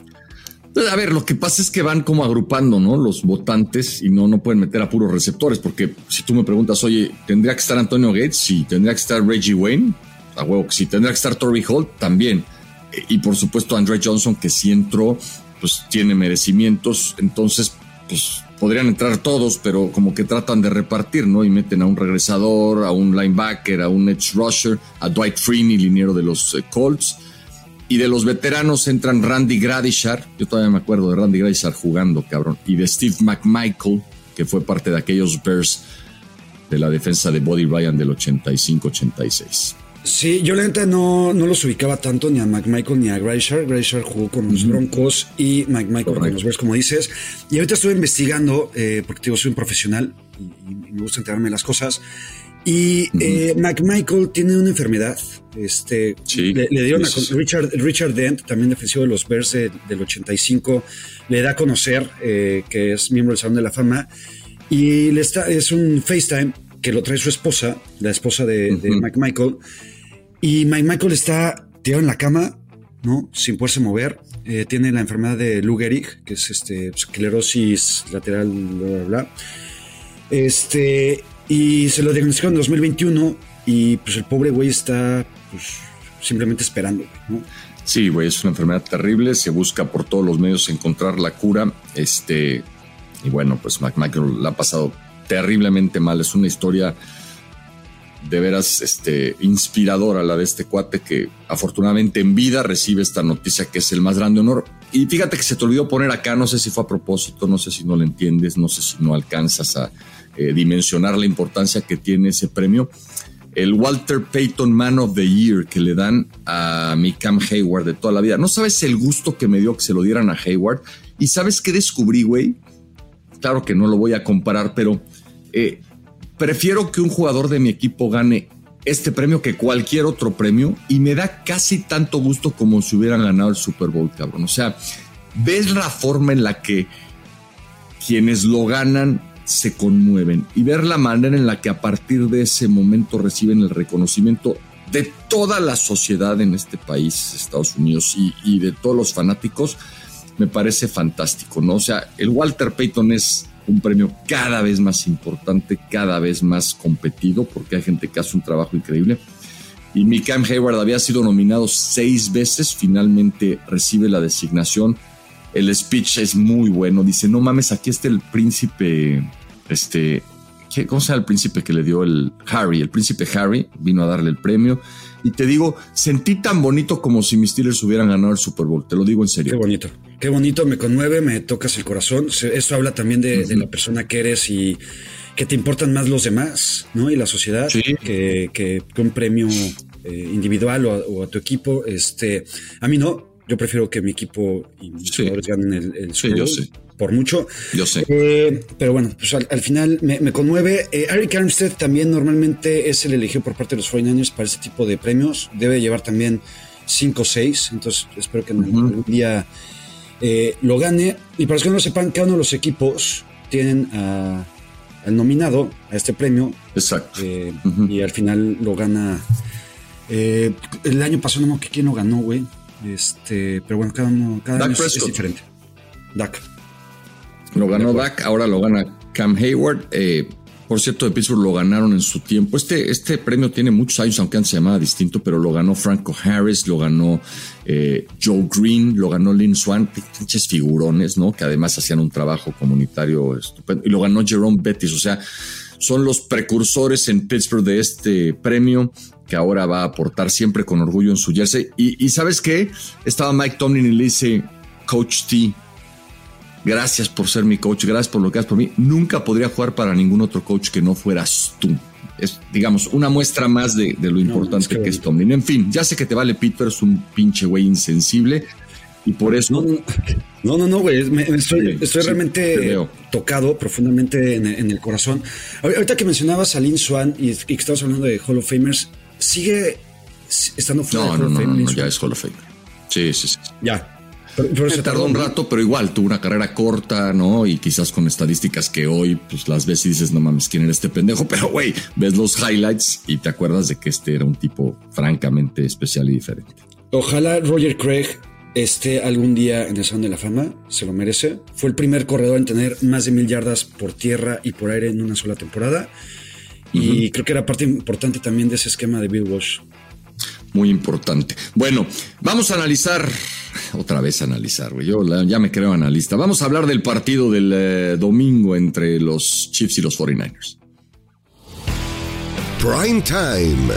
Speaker 5: A ver, lo que pasa es que van como agrupando, ¿no?, los votantes, y no, no pueden meter a puros receptores, porque si tú me preguntas, oye, ¿tendría que estar Antonio Gates? Sí. ¿Tendría que estar Reggie Wayne? A huevo que sí. ¿Tendrá que estar Torrey Holt? También. Y por supuesto Andre Johnson, que si entró, pues tiene merecimientos. Entonces, pues podrían entrar todos, pero como que tratan de repartir, ¿no? Y meten a un regresador, a un linebacker, a un edge rusher, a Dwight Freeney, liniero de los eh, Colts. Y de los veteranos entran Randy Gradishar. Yo todavía me acuerdo de Randy Gradishar jugando, cabrón. Y de Steve McMichael, que fue parte de aquellos Bears de la defensa de Buddy Ryan del ochenta y cinco ochenta y seis.
Speaker 6: Sí, yo la neta no, no los ubicaba tanto, ni a McMichael ni a Gradishar. Gradishar jugó con los Broncos y McMichael Correcto. con los Bears, como dices. Y ahorita estuve investigando, eh, porque digo, soy un profesional y, y me gusta enterarme de las cosas. Y uh-huh. eh, McMichael tiene una enfermedad. Este,
Speaker 5: sí,
Speaker 6: le, le dieron
Speaker 5: sí,
Speaker 6: a Richard, Richard Dent, también defensivo de los Bears de, del ochenta y cinco, le da a conocer eh, que es miembro del Salón de la Fama. Y le está, es un FaceTime que lo trae su esposa, la esposa de, uh-huh. de Mike Michael. Y Mike Michael está tirado en la cama, ¿no? Sin poderse mover. Eh, tiene la enfermedad de Lou Gehrig, que es este, esclerosis lateral, bla, bla, bla. Este, y se lo diagnosticaron en dos mil veintiuno. Y pues el pobre güey está pues, simplemente esperando, ¿no?
Speaker 5: Sí, güey, es una enfermedad terrible. Se busca por todos los medios encontrar la cura. Este, y bueno, pues Mike Michael la ha pasado terriblemente mal. Es una historia de veras este, inspiradora la de este cuate que afortunadamente en vida recibe esta noticia que es el más grande honor. Y fíjate que se te olvidó poner acá, no sé si fue a propósito, no sé si no lo entiendes, no sé si no alcanzas a eh, dimensionar la importancia que tiene ese premio. El Walter Payton Man of the Year que le dan a mi Cam Hayward de toda la vida. No sabes el gusto que me dio que se lo dieran a Hayward. ¿Y sabes qué descubrí, güey? Claro que no lo voy a comparar, pero eh, prefiero que un jugador de mi equipo gane este premio que cualquier otro premio y me da casi tanto gusto como si hubieran ganado el Super Bowl, cabrón. O sea, ves la forma en la que quienes lo ganan se conmueven y ver la manera en la que a partir de ese momento reciben el reconocimiento de toda la sociedad en este país, Estados Unidos, y, y de todos los fanáticos, me parece fantástico, ¿no? O sea, el Walter Payton es un premio cada vez más importante, cada vez más competido, porque hay gente que hace un trabajo increíble. Y mi Cam Hayward había sido nominado seis veces, finalmente recibe la designación. El speech es muy bueno, dice, no mames, aquí está el príncipe, este, ¿qué, ¿cómo se llama el príncipe que le dio el Harry? El príncipe Harry vino a darle el premio. Y te digo, sentí tan bonito como si mis Steelers hubieran ganado el Super Bowl, te lo digo en serio.
Speaker 6: Qué bonito, qué bonito, me conmueve, me tocas el corazón. Esto habla también de, uh-huh. de la persona que eres y que te importan más los demás, ¿no? Y la sociedad, sí. que, que, que un premio eh, individual o a, o a tu equipo. Este, a mí no, yo prefiero que mi equipo y mis sí. jugadores ganen el, el Super Bowl. Sí, yo sé. Por mucho.
Speaker 5: Yo sé.
Speaker 6: Eh, pero bueno, pues al, al final me, me conmueve. Eh, Arik Armstead también normalmente es el elegido por parte de los cuarenta y nueve ers para este tipo de premios. Debe llevar también cinco o seis. Entonces espero que uh-huh. algún día eh, lo gane. Y para los que no lo sepan, cada uno de los equipos tienen a, al nominado a este premio.
Speaker 5: Exacto.
Speaker 6: Eh, uh-huh. Y al final lo gana. Eh, el año pasado no sé quién lo ganó, güey. Este, pero bueno, cada uno cada año es, es diferente. Dak.
Speaker 5: Lo ganó Dak, ahora lo gana Cam Hayward. Eh, por cierto, de Pittsburgh lo ganaron en su tiempo. Este, este premio tiene muchos años, aunque antes se llamaba distinto, pero lo ganó Franco Harris, lo ganó eh, Joe Green, lo ganó Lynn Swann, pinches figurones, ¿no? Que además hacían un trabajo comunitario estupendo. Y lo ganó Jerome Bettis, o sea, son los precursores en Pittsburgh de este premio que ahora va a aportar siempre con orgullo en su jersey. Y, y ¿sabes qué? Estaba Mike Tomlin y le dice, Coach T, gracias por ser mi coach, gracias por lo que haces por mí. Nunca podría jugar para ningún otro coach que no fueras tú. Es, digamos, una muestra más de, de lo importante no, es que, que es Tomlin. En fin, ya sé que te vale pito, eres un pinche güey insensible y por eso...
Speaker 6: No, no, no, no, güey, me, me estoy, sí, estoy sí, realmente tocado profundamente en, en el corazón. Ahorita que mencionabas a Lynn Swann y, y que estabas hablando de Hall of Famers, ¿sigue estando fuera
Speaker 5: no,
Speaker 6: de Hall
Speaker 5: no,
Speaker 6: of Fame?
Speaker 5: No, no,
Speaker 6: no,
Speaker 5: ya es Hall of Fame. Sí, sí, sí.
Speaker 6: Ya. Pero, pero
Speaker 5: se tardó un rato, pero igual tuvo una carrera corta, ¿no? Y quizás con estadísticas que hoy pues las ves y dices, no mames, ¿quién era este pendejo? Pero güey, ves los highlights y te acuerdas de que este era un tipo francamente especial y diferente.
Speaker 6: Ojalá Roger Craig esté algún día en el Salón de la Fama, se lo merece. Fue el primer corredor en tener más de mil yardas por tierra y por aire en una sola temporada. Y uh-huh. creo que era parte importante también de ese esquema de Bill Walsh.
Speaker 5: Muy importante. Bueno, vamos a analizar, otra vez analizar, güey. Yo la, ya me creo analista. Vamos a hablar del partido del eh, domingo entre los Chiefs y los cuarenta y nueve ers.
Speaker 4: Prime Time.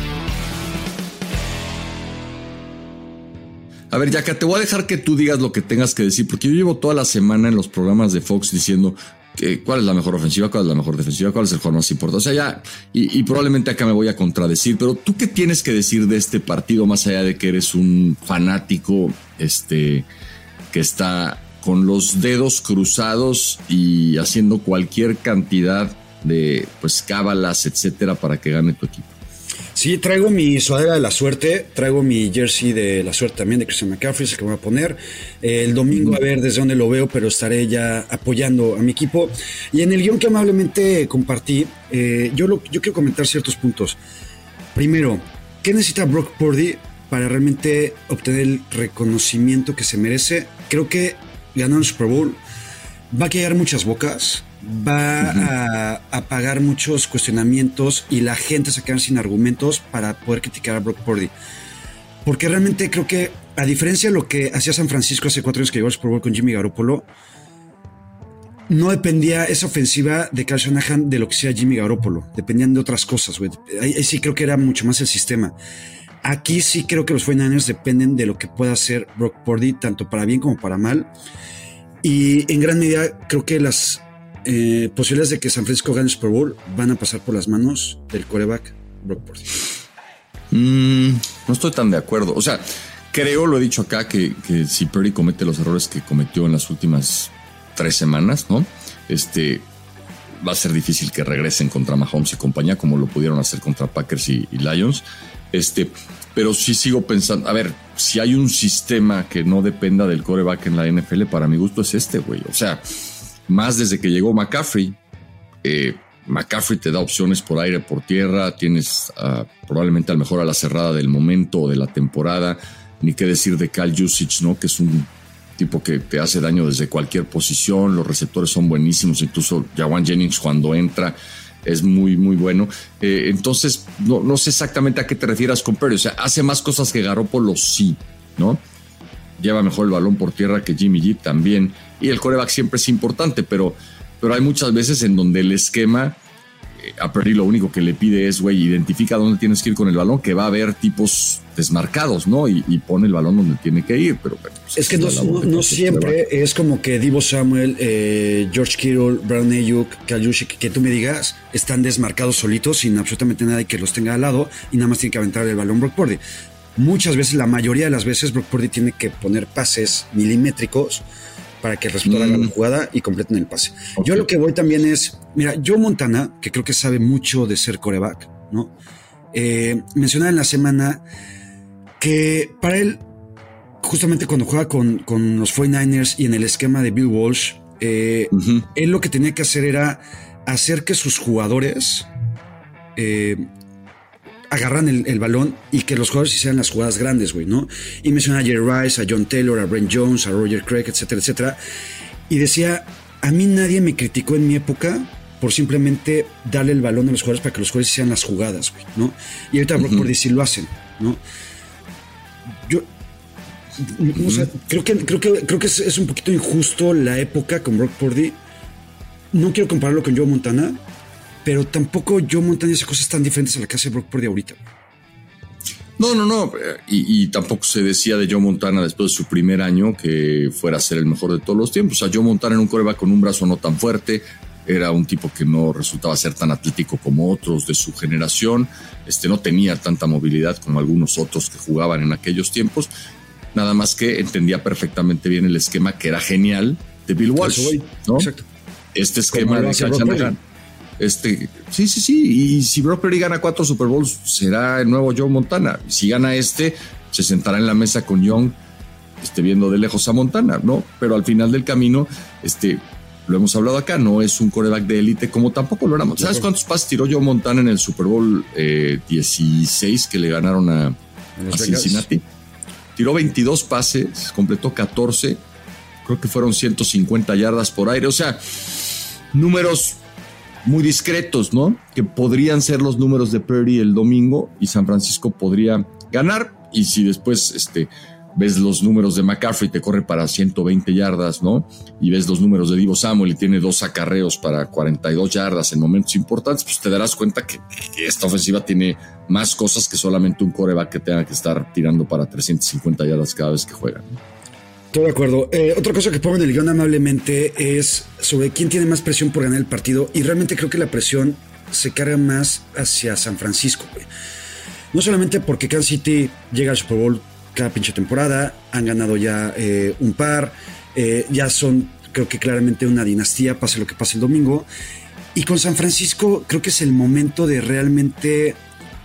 Speaker 5: A ver, Yaka, te voy a dejar que tú digas lo que tengas que decir, porque yo llevo toda la semana en los programas de Fox diciendo que cuál es la mejor ofensiva, cuál es la mejor defensiva, cuál es el jugador más importante. O sea, ya, y, y probablemente acá me voy a contradecir, pero ¿tú qué tienes que decir de este partido, más allá de que eres un fanático este, que está con los dedos cruzados y haciendo cualquier cantidad de pues cábalas, etcétera, para que gane tu equipo?
Speaker 6: Sí, traigo mi sudadera de la suerte, traigo mi jersey de la suerte también de Christian McCaffrey, es el que me voy a poner. Eh, el domingo a ver desde dónde lo veo, pero estaré ya apoyando a mi equipo. Y en el guión que amablemente compartí, eh, yo, lo, yo quiero comentar ciertos puntos. Primero, ¿qué necesita Brock Purdy para realmente obtener el reconocimiento que se merece? Creo que ganar un Super Bowl va a quedar muchas bocas, va uh-huh. a apagar muchos cuestionamientos y la gente se queda sin argumentos para poder criticar a Brock Purdy. Porque realmente creo que, a diferencia de lo que hacía San Francisco hace cuatro años que llegó al Super Bowl con Jimmy Garoppolo, no dependía esa ofensiva de Kyle Shanahan de lo que sea Jimmy Garoppolo, dependían de otras cosas, güey. Ahí, ahí sí creo que era mucho más el sistema. Aquí sí creo que los cuarenta y nueve ers dependen de lo que pueda hacer Brock Purdy, tanto para bien como para mal. Y en gran medida creo que las eh, posibilidades de que San Francisco gane el Super Bowl van a pasar por las manos del quarterback Brock Purdy.
Speaker 5: Mm, no estoy tan de acuerdo. O sea, creo, lo he dicho acá, que, que si Purdy comete los errores que cometió en las últimas tres semanas, ¿no? Este, va a ser difícil que regresen contra Mahomes y compañía, como lo pudieron hacer contra Packers y, y Lions. Este, pero sí sigo pensando, a ver, si hay un sistema que no dependa del quarterback en la N F L, para mi gusto es este, güey. O sea, más desde que llegó McCaffrey, eh, McCaffrey te da opciones por aire, por tierra, tienes uh, probablemente al mejor a la cerrada del momento o de la temporada, ni qué decir de Kyle Juszczyk, ¿no? Que es un tipo que te hace daño desde cualquier posición, los receptores son buenísimos, incluso Jawan Jennings cuando entra es muy, muy bueno. Eh, entonces, no, no sé exactamente a qué te refieras con Purdy. O sea, hace más cosas que Garoppolo, sí, ¿no? Lleva mejor el balón por tierra que Jimmy G también. Y el quarterback siempre es importante, pero, pero hay muchas veces en donde el esquema eh, a Purdy lo único que le pide es, güey, identifica dónde tienes que ir con el balón, que va a haber tipos desmarcados, ¿no? Y, y pone el balón donde tiene que ir. Pero bueno, pues
Speaker 6: es que no, no, no siempre es como que Deebo Samuel, eh, George Kittle, Brandon Ayuk, Kyle Juszczyk, que tú me digas, están desmarcados solitos sin absolutamente nadie que los tenga al lado y nada más tiene que aventar el balón Brock Purdy. Muchas veces, la mayoría de las veces, Brock Purdy tiene que poner pases milimétricos para que el receptor mm. haga la jugada y completen el pase. Okay. Yo lo que voy también es, mira, Joe Montana, que creo que sabe mucho de ser quarterback, ¿no? Eh, mencionaba en la semana que para él, justamente cuando juega con, con los cuarenta y nueve ers y en el esquema de Bill Walsh, eh, uh-huh. él lo que tenía que hacer era hacer que sus jugadores eh, agarran el, el balón y que los jugadores hicieran las jugadas grandes, güey, ¿no? Y menciona a Jerry Rice, a John Taylor, a Brent Jones, a Roger Craig, etcétera, etcétera. Y decía, a mí nadie me criticó en mi época por simplemente darle el balón a los jugadores para que los jugadores hicieran las jugadas, güey, ¿no? Y ahorita uh-huh. Brock Purdy sí lo hacen, ¿no? Yo uh-huh. o sea, creo que, creo que, creo que es, es un poquito injusto la época con Brock Purdy. No quiero compararlo con Joe Montana, pero tampoco Joe Montana hace cosas tan diferentes a la que hace Brock Purdy ahorita.
Speaker 5: No, no, no. Y, y tampoco se decía de Joe Montana después de su primer año que fuera a ser el mejor de todos los tiempos. O sea, Joe Montana era un quarterback con un brazo no tan fuerte. Era un tipo que no resultaba ser tan atlético como otros de su generación. Este, no tenía tanta movilidad como algunos otros que jugaban en aquellos tiempos. Nada más que entendía perfectamente bien el esquema, que era genial, de Bill Walsh, ¿no? Exacto. Este esquema de Shanahan. Este, sí, sí, sí. Y si Brock Purdy gana cuatro Super Bowls, será el nuevo Joe Montana. Si gana este, se sentará en la mesa con Young, este, viendo de lejos a Montana, ¿no? Pero al final del camino, este, lo hemos hablado acá, no es un quarterback de élite, como tampoco lo éramos. ¿Sabes cuántos pases tiró Joe Montana en el Super Bowl eh, dieciséis que le ganaron a, a Cincinnati? Tiró veintidós pases, completó catorce, creo que fueron ciento cincuenta yardas por aire. O sea, números muy discretos, ¿no? Que podrían ser los números de Purdy el domingo y San Francisco podría ganar. Y si después este, ves los números de McCaffrey, te corre para ciento veinte yardas, ¿no? Y ves los números de Deebo Samuel y tiene dos acarreos para cuarenta y dos yardas en momentos importantes, pues te darás cuenta que, que esta ofensiva tiene más cosas que solamente un quarterback que tenga que estar tirando para trescientas cincuenta yardas cada vez que juega, ¿no?
Speaker 6: Estoy de acuerdo. Eh, otra cosa que pongo en el guión amablemente es sobre quién tiene más presión por ganar el partido, y realmente creo que la presión se carga más hacia San Francisco, güey. No solamente porque Kansas City llega al Super Bowl cada pinche temporada, han ganado ya eh, un par, eh, ya son, creo que claramente una dinastía, pase lo que pase el domingo, y con San Francisco creo que es el momento de realmente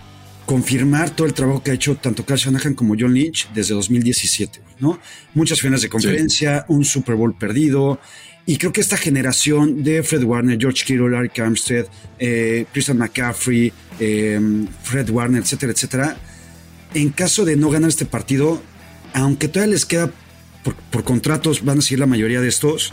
Speaker 6: confirmar todo el trabajo que ha hecho tanto Kyle Shanahan como John Lynch desde dos mil diecisiete, ¿no? Muchas finales de conferencia, sí. Un Super Bowl perdido, y creo que esta generación de Fred Warner, George Kittle, Eric Armstead, eh, Christian McCaffrey, eh, Fred Warner, etcétera, etcétera, en caso de no ganar este partido, aunque todavía les queda por, por contratos, van a seguir la mayoría de estos,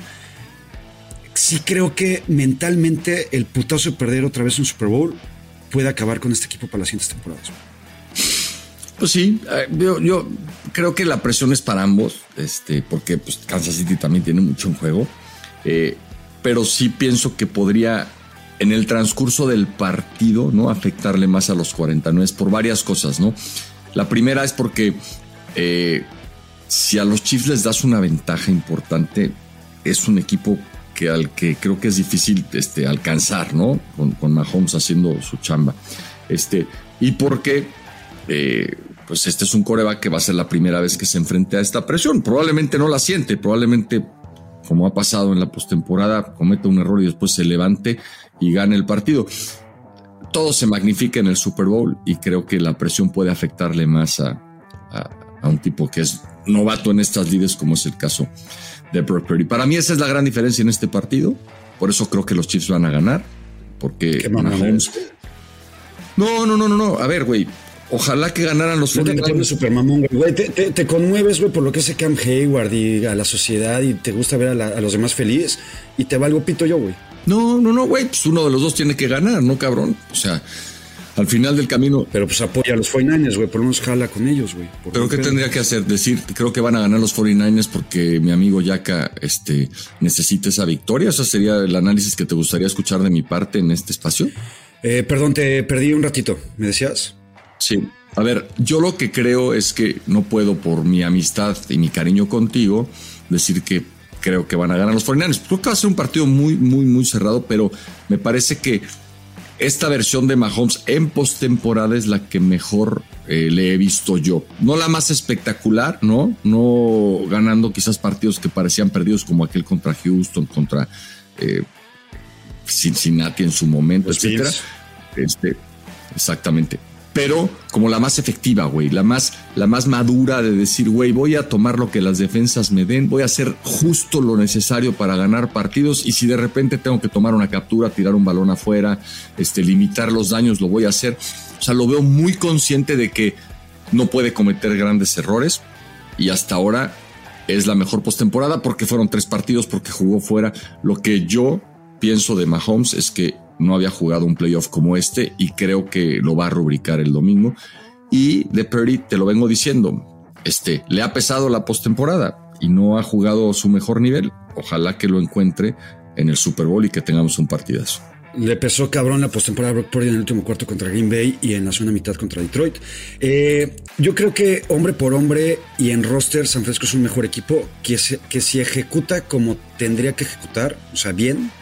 Speaker 6: sí creo que mentalmente el putazo de perder otra vez un Super Bowl puede acabar con este equipo para las siguientes temporadas.
Speaker 5: Pues sí, yo, yo creo que la presión es para ambos, este, porque pues, Kansas City también tiene mucho en juego, eh, pero sí pienso que podría en el transcurso del partido, ¿no?, afectarle más a los cuarenta y nueve por varias cosas, ¿no? La primera es porque eh, si a los Chiefs les das una ventaja importante, es un equipo que al que creo que es difícil este, alcanzar, ¿no? Con, con Mahomes haciendo su chamba. Este, y porque eh, pues este es un quarterback que va a ser la primera vez que se enfrente a esta presión. Probablemente no la siente, probablemente, como ha pasado en la postemporada, cometa un error y después se levante y gane el partido. Todo se magnifica en el Super Bowl y creo que la presión puede afectarle más a, a, a un tipo que es novato en estas lides, como es el caso de Brock Purdy. Para mí esa es la gran diferencia en este partido. Por eso creo que los Chiefs van a ganar. Porque Mahomes... No, no, no, no, no. A ver, güey. Ojalá que ganaran los
Speaker 6: cuarenta y nueve. Super mamón, güey. Te, te, te conmueves, güey, por lo que hace Cam Hayward y a la sociedad y te gusta ver a, la, a los demás felices y te valgo pito yo, güey.
Speaker 5: No, no, no, güey. Pues uno de los dos tiene que ganar, ¿no, cabrón? O sea... Al final del camino...
Speaker 6: Pero pues apoya a los cuarenta y nueve, güey. Por lo menos jala con ellos, güey.
Speaker 5: ¿Pero qué tendría que hacer? Decir, creo que van a ganar los cuarenta y nueve porque mi amigo Yaka este, necesita esa victoria. ¿Eso sería el análisis que te gustaría escuchar de mi parte en este espacio?
Speaker 6: Eh, perdón, te perdí un ratito. ¿Me decías?
Speaker 5: Sí. A ver, yo lo que creo es que no puedo, por mi amistad y mi cariño contigo, decir que creo que van a ganar los cuarenta y nueve. Creo que va a ser un partido muy, muy, muy cerrado, pero me parece que esta versión de Mahomes en postemporada es la que mejor eh, le he visto yo. No la más espectacular, ¿no? No ganando quizás partidos que parecían perdidos como aquel contra Houston, contra eh, Cincinnati en su momento, los etcétera. Este, exactamente. Pero como la más efectiva, güey, la más, la más madura de decir, güey, voy a tomar lo que las defensas me den, voy a hacer justo lo necesario para ganar partidos y si de repente tengo que tomar una captura, tirar un balón afuera, este, limitar los daños, lo voy a hacer. O sea, lo veo muy consciente de que no puede cometer grandes errores y hasta ahora es la mejor postemporada porque fueron tres partidos, porque jugó fuera. Lo que yo pienso de Mahomes es que no había jugado un playoff como este y creo que lo va a rubricar el domingo. Y de Purdy, te lo vengo diciendo, este, le ha pesado la postemporada y no ha jugado su mejor nivel. Ojalá que lo encuentre en el Super Bowl y que tengamos un partidazo.
Speaker 6: Le pesó cabrón la postemporada a Brock Purdy en el último cuarto contra Green Bay y en la segunda mitad contra Detroit. Eh, yo creo que hombre por hombre y en roster San Francisco es un mejor equipo que, se, que si ejecuta como tendría que ejecutar, o sea, bien,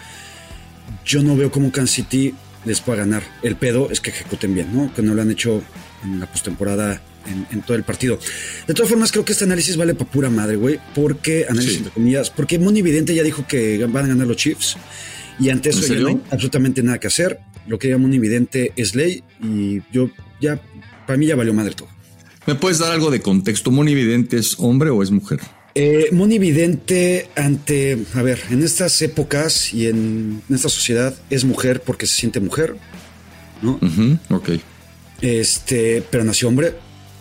Speaker 6: yo no veo cómo Kansas City les pueda ganar. El pedo es que ejecuten bien, ¿no? Que no lo han hecho en la postemporada en, en todo el partido. De todas formas, creo que este análisis vale para pura madre, güey. Porque, análisis sí. entre comillas, porque Moni Vidente ya dijo que van a ganar los Chiefs. Y ante eso ya no hay absolutamente nada que hacer. Lo que diga Moni Vidente es ley. Y yo ya, para mí ya valió madre todo.
Speaker 5: ¿Me puedes dar algo de contexto? ¿Moni Vidente es hombre o es mujer?
Speaker 6: Eh, Moni Vidente ante, a ver, en estas épocas y en, en esta sociedad es mujer porque se siente mujer, ¿no?
Speaker 5: Uh-huh, ok.
Speaker 6: Este, pero nació hombre.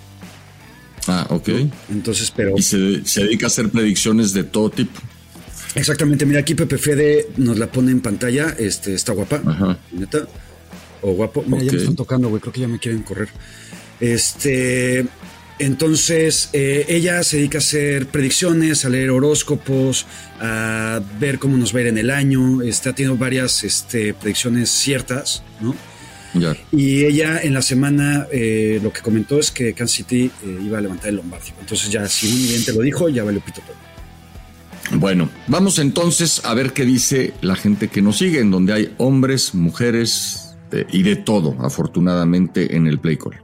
Speaker 5: Ah, ok.
Speaker 6: ¿No? Entonces, pero...
Speaker 5: Y se, se dedica a hacer predicciones de todo tipo.
Speaker 6: Exactamente, mira, aquí Pepe Fede nos la pone en pantalla, este, está guapa,
Speaker 5: ajá,
Speaker 6: neta, o guapo, mira, okay. Ya me están tocando, güey, creo que ya me quieren correr. Este... Entonces, eh, ella se dedica a hacer predicciones, a leer horóscopos, a ver cómo nos va a ir en el año. Este, ha tenido varias este, predicciones ciertas, ¿no?
Speaker 5: Ya.
Speaker 6: Y ella en la semana eh, lo que comentó es que Kansas City eh, iba a levantar el Lombardi. Entonces ya, si un cliente lo dijo, ya vale pito todo.
Speaker 5: Bueno, vamos entonces a ver qué dice la gente que nos sigue, en donde hay hombres, mujeres eh, y de todo, afortunadamente, en el Play Call.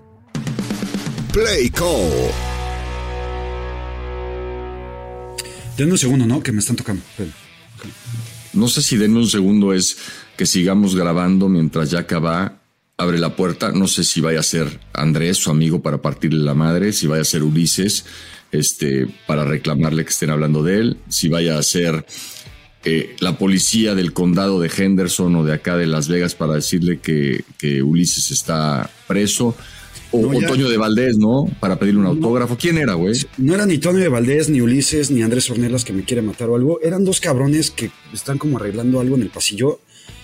Speaker 4: Play Call.
Speaker 6: Denme un segundo, ¿no? Que me están tocando. Okay.
Speaker 5: No sé si denme un segundo es que sigamos grabando mientras ya acaba abre la puerta. No sé si vaya a ser Andrés, su amigo, para partirle la madre, si vaya a ser Ulises, este, para reclamarle que estén hablando de él, si vaya a ser eh, la policía del condado de Henderson o de acá de Las Vegas para decirle que, que Ulises está preso. O, no, o Toño de Valdés, ¿no? Para pedirle un autógrafo. ¿Quién era, güey?
Speaker 6: No era ni Toño de Valdés, ni Ulises, ni Andrés Ornelas que me quiere matar o algo. Eran dos cabrones que están como arreglando algo en el pasillo.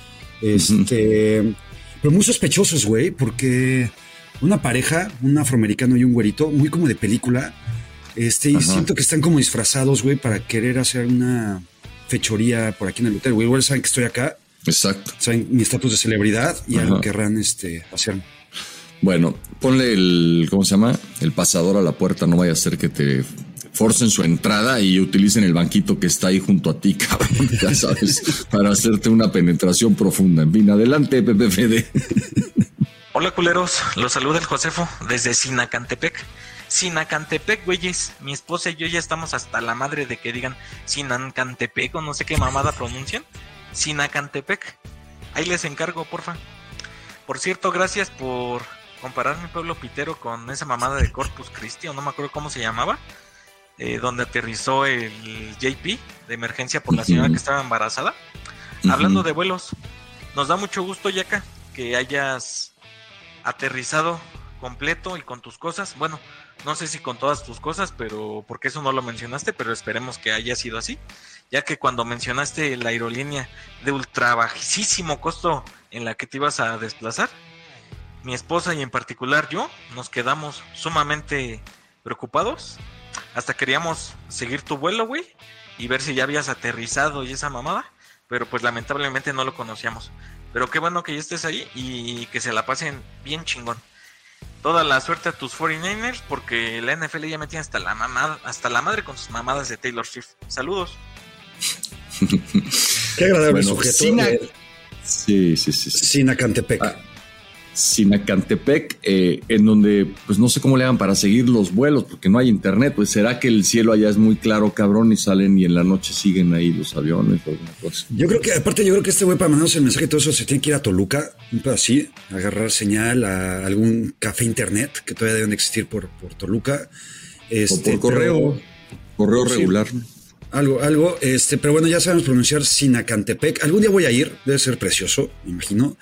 Speaker 6: Este... Uh-huh. Pero muy sospechosos, güey, porque una pareja, un afroamericano y un güerito, muy como de película, este, y Ajá. siento que están como disfrazados, güey, para querer hacer una fechoría por aquí en el hotel, güey. Igual saben que estoy acá.
Speaker 5: Exacto.
Speaker 6: Saben mi estatus de celebridad y Ajá. algo querrán este, hacer.
Speaker 5: Bueno, ponle el, ¿cómo se llama? El pasador a la puerta, no vaya a ser que te forcen su entrada y utilicen el banquito que está ahí junto a ti, cabrón, ya sabes, para hacerte una penetración profunda. En fin, adelante, Pepe Fede.
Speaker 7: Hola, culeros, los saluda el Josefo desde Sinacantepec. Sinacantepec, güeyes, mi esposa y yo ya estamos hasta la madre de que digan Sinacantepec o no sé qué mamada pronuncian. Sinacantepec, ahí les encargo, porfa. Por cierto, gracias por comparar mi pueblo pitero con esa mamada de Corpus Christi, o no me acuerdo cómo se llamaba, eh, donde aterrizó el J P de emergencia por la señora uh-huh. que estaba embarazada. Uh-huh. Hablando de vuelos, nos da mucho gusto, Yaka, que hayas aterrizado completo y con tus cosas. Bueno, no sé si con todas tus cosas, pero porque eso no lo mencionaste, pero esperemos que haya sido así, ya que cuando mencionaste la aerolínea de ultra bajísimo costo en la que te ibas a desplazar, mi esposa y en particular yo nos quedamos sumamente preocupados. Hasta queríamos seguir tu vuelo, güey, y ver si ya habías aterrizado y esa mamada, pero pues lamentablemente no lo conocíamos. Pero qué bueno que ya estés ahí y que se la pasen bien chingón. Toda la suerte a tus cuarenta y nueve ers, porque la N F L ya me tiene hasta la mamada, hasta la madre con sus mamadas de Taylor Swift. Saludos.
Speaker 6: Qué agradable
Speaker 5: bueno,
Speaker 6: sujeto.
Speaker 5: Sina... Sí, sí, sí, sí.
Speaker 6: Sinacantepec.
Speaker 5: Ah, Sinacantepec, eh, en donde, pues no sé cómo le hagan para seguir los vuelos, porque no hay internet. Pues será que el cielo allá es muy claro, cabrón, y salen y en la noche siguen ahí los aviones o alguna cosa.
Speaker 6: Yo creo que, aparte, yo creo que este güey, para mandarnos el mensaje y todo eso, se tiene que ir a Toluca, un pedacito, agarrar señal a algún café internet que todavía deben existir por, por Toluca. Este,
Speaker 5: o por correo, pero, correo sí, regular.
Speaker 6: Algo, algo, este, pero bueno, ya sabemos pronunciar Sinacantepec. Algún día voy a ir, debe ser precioso, me imagino.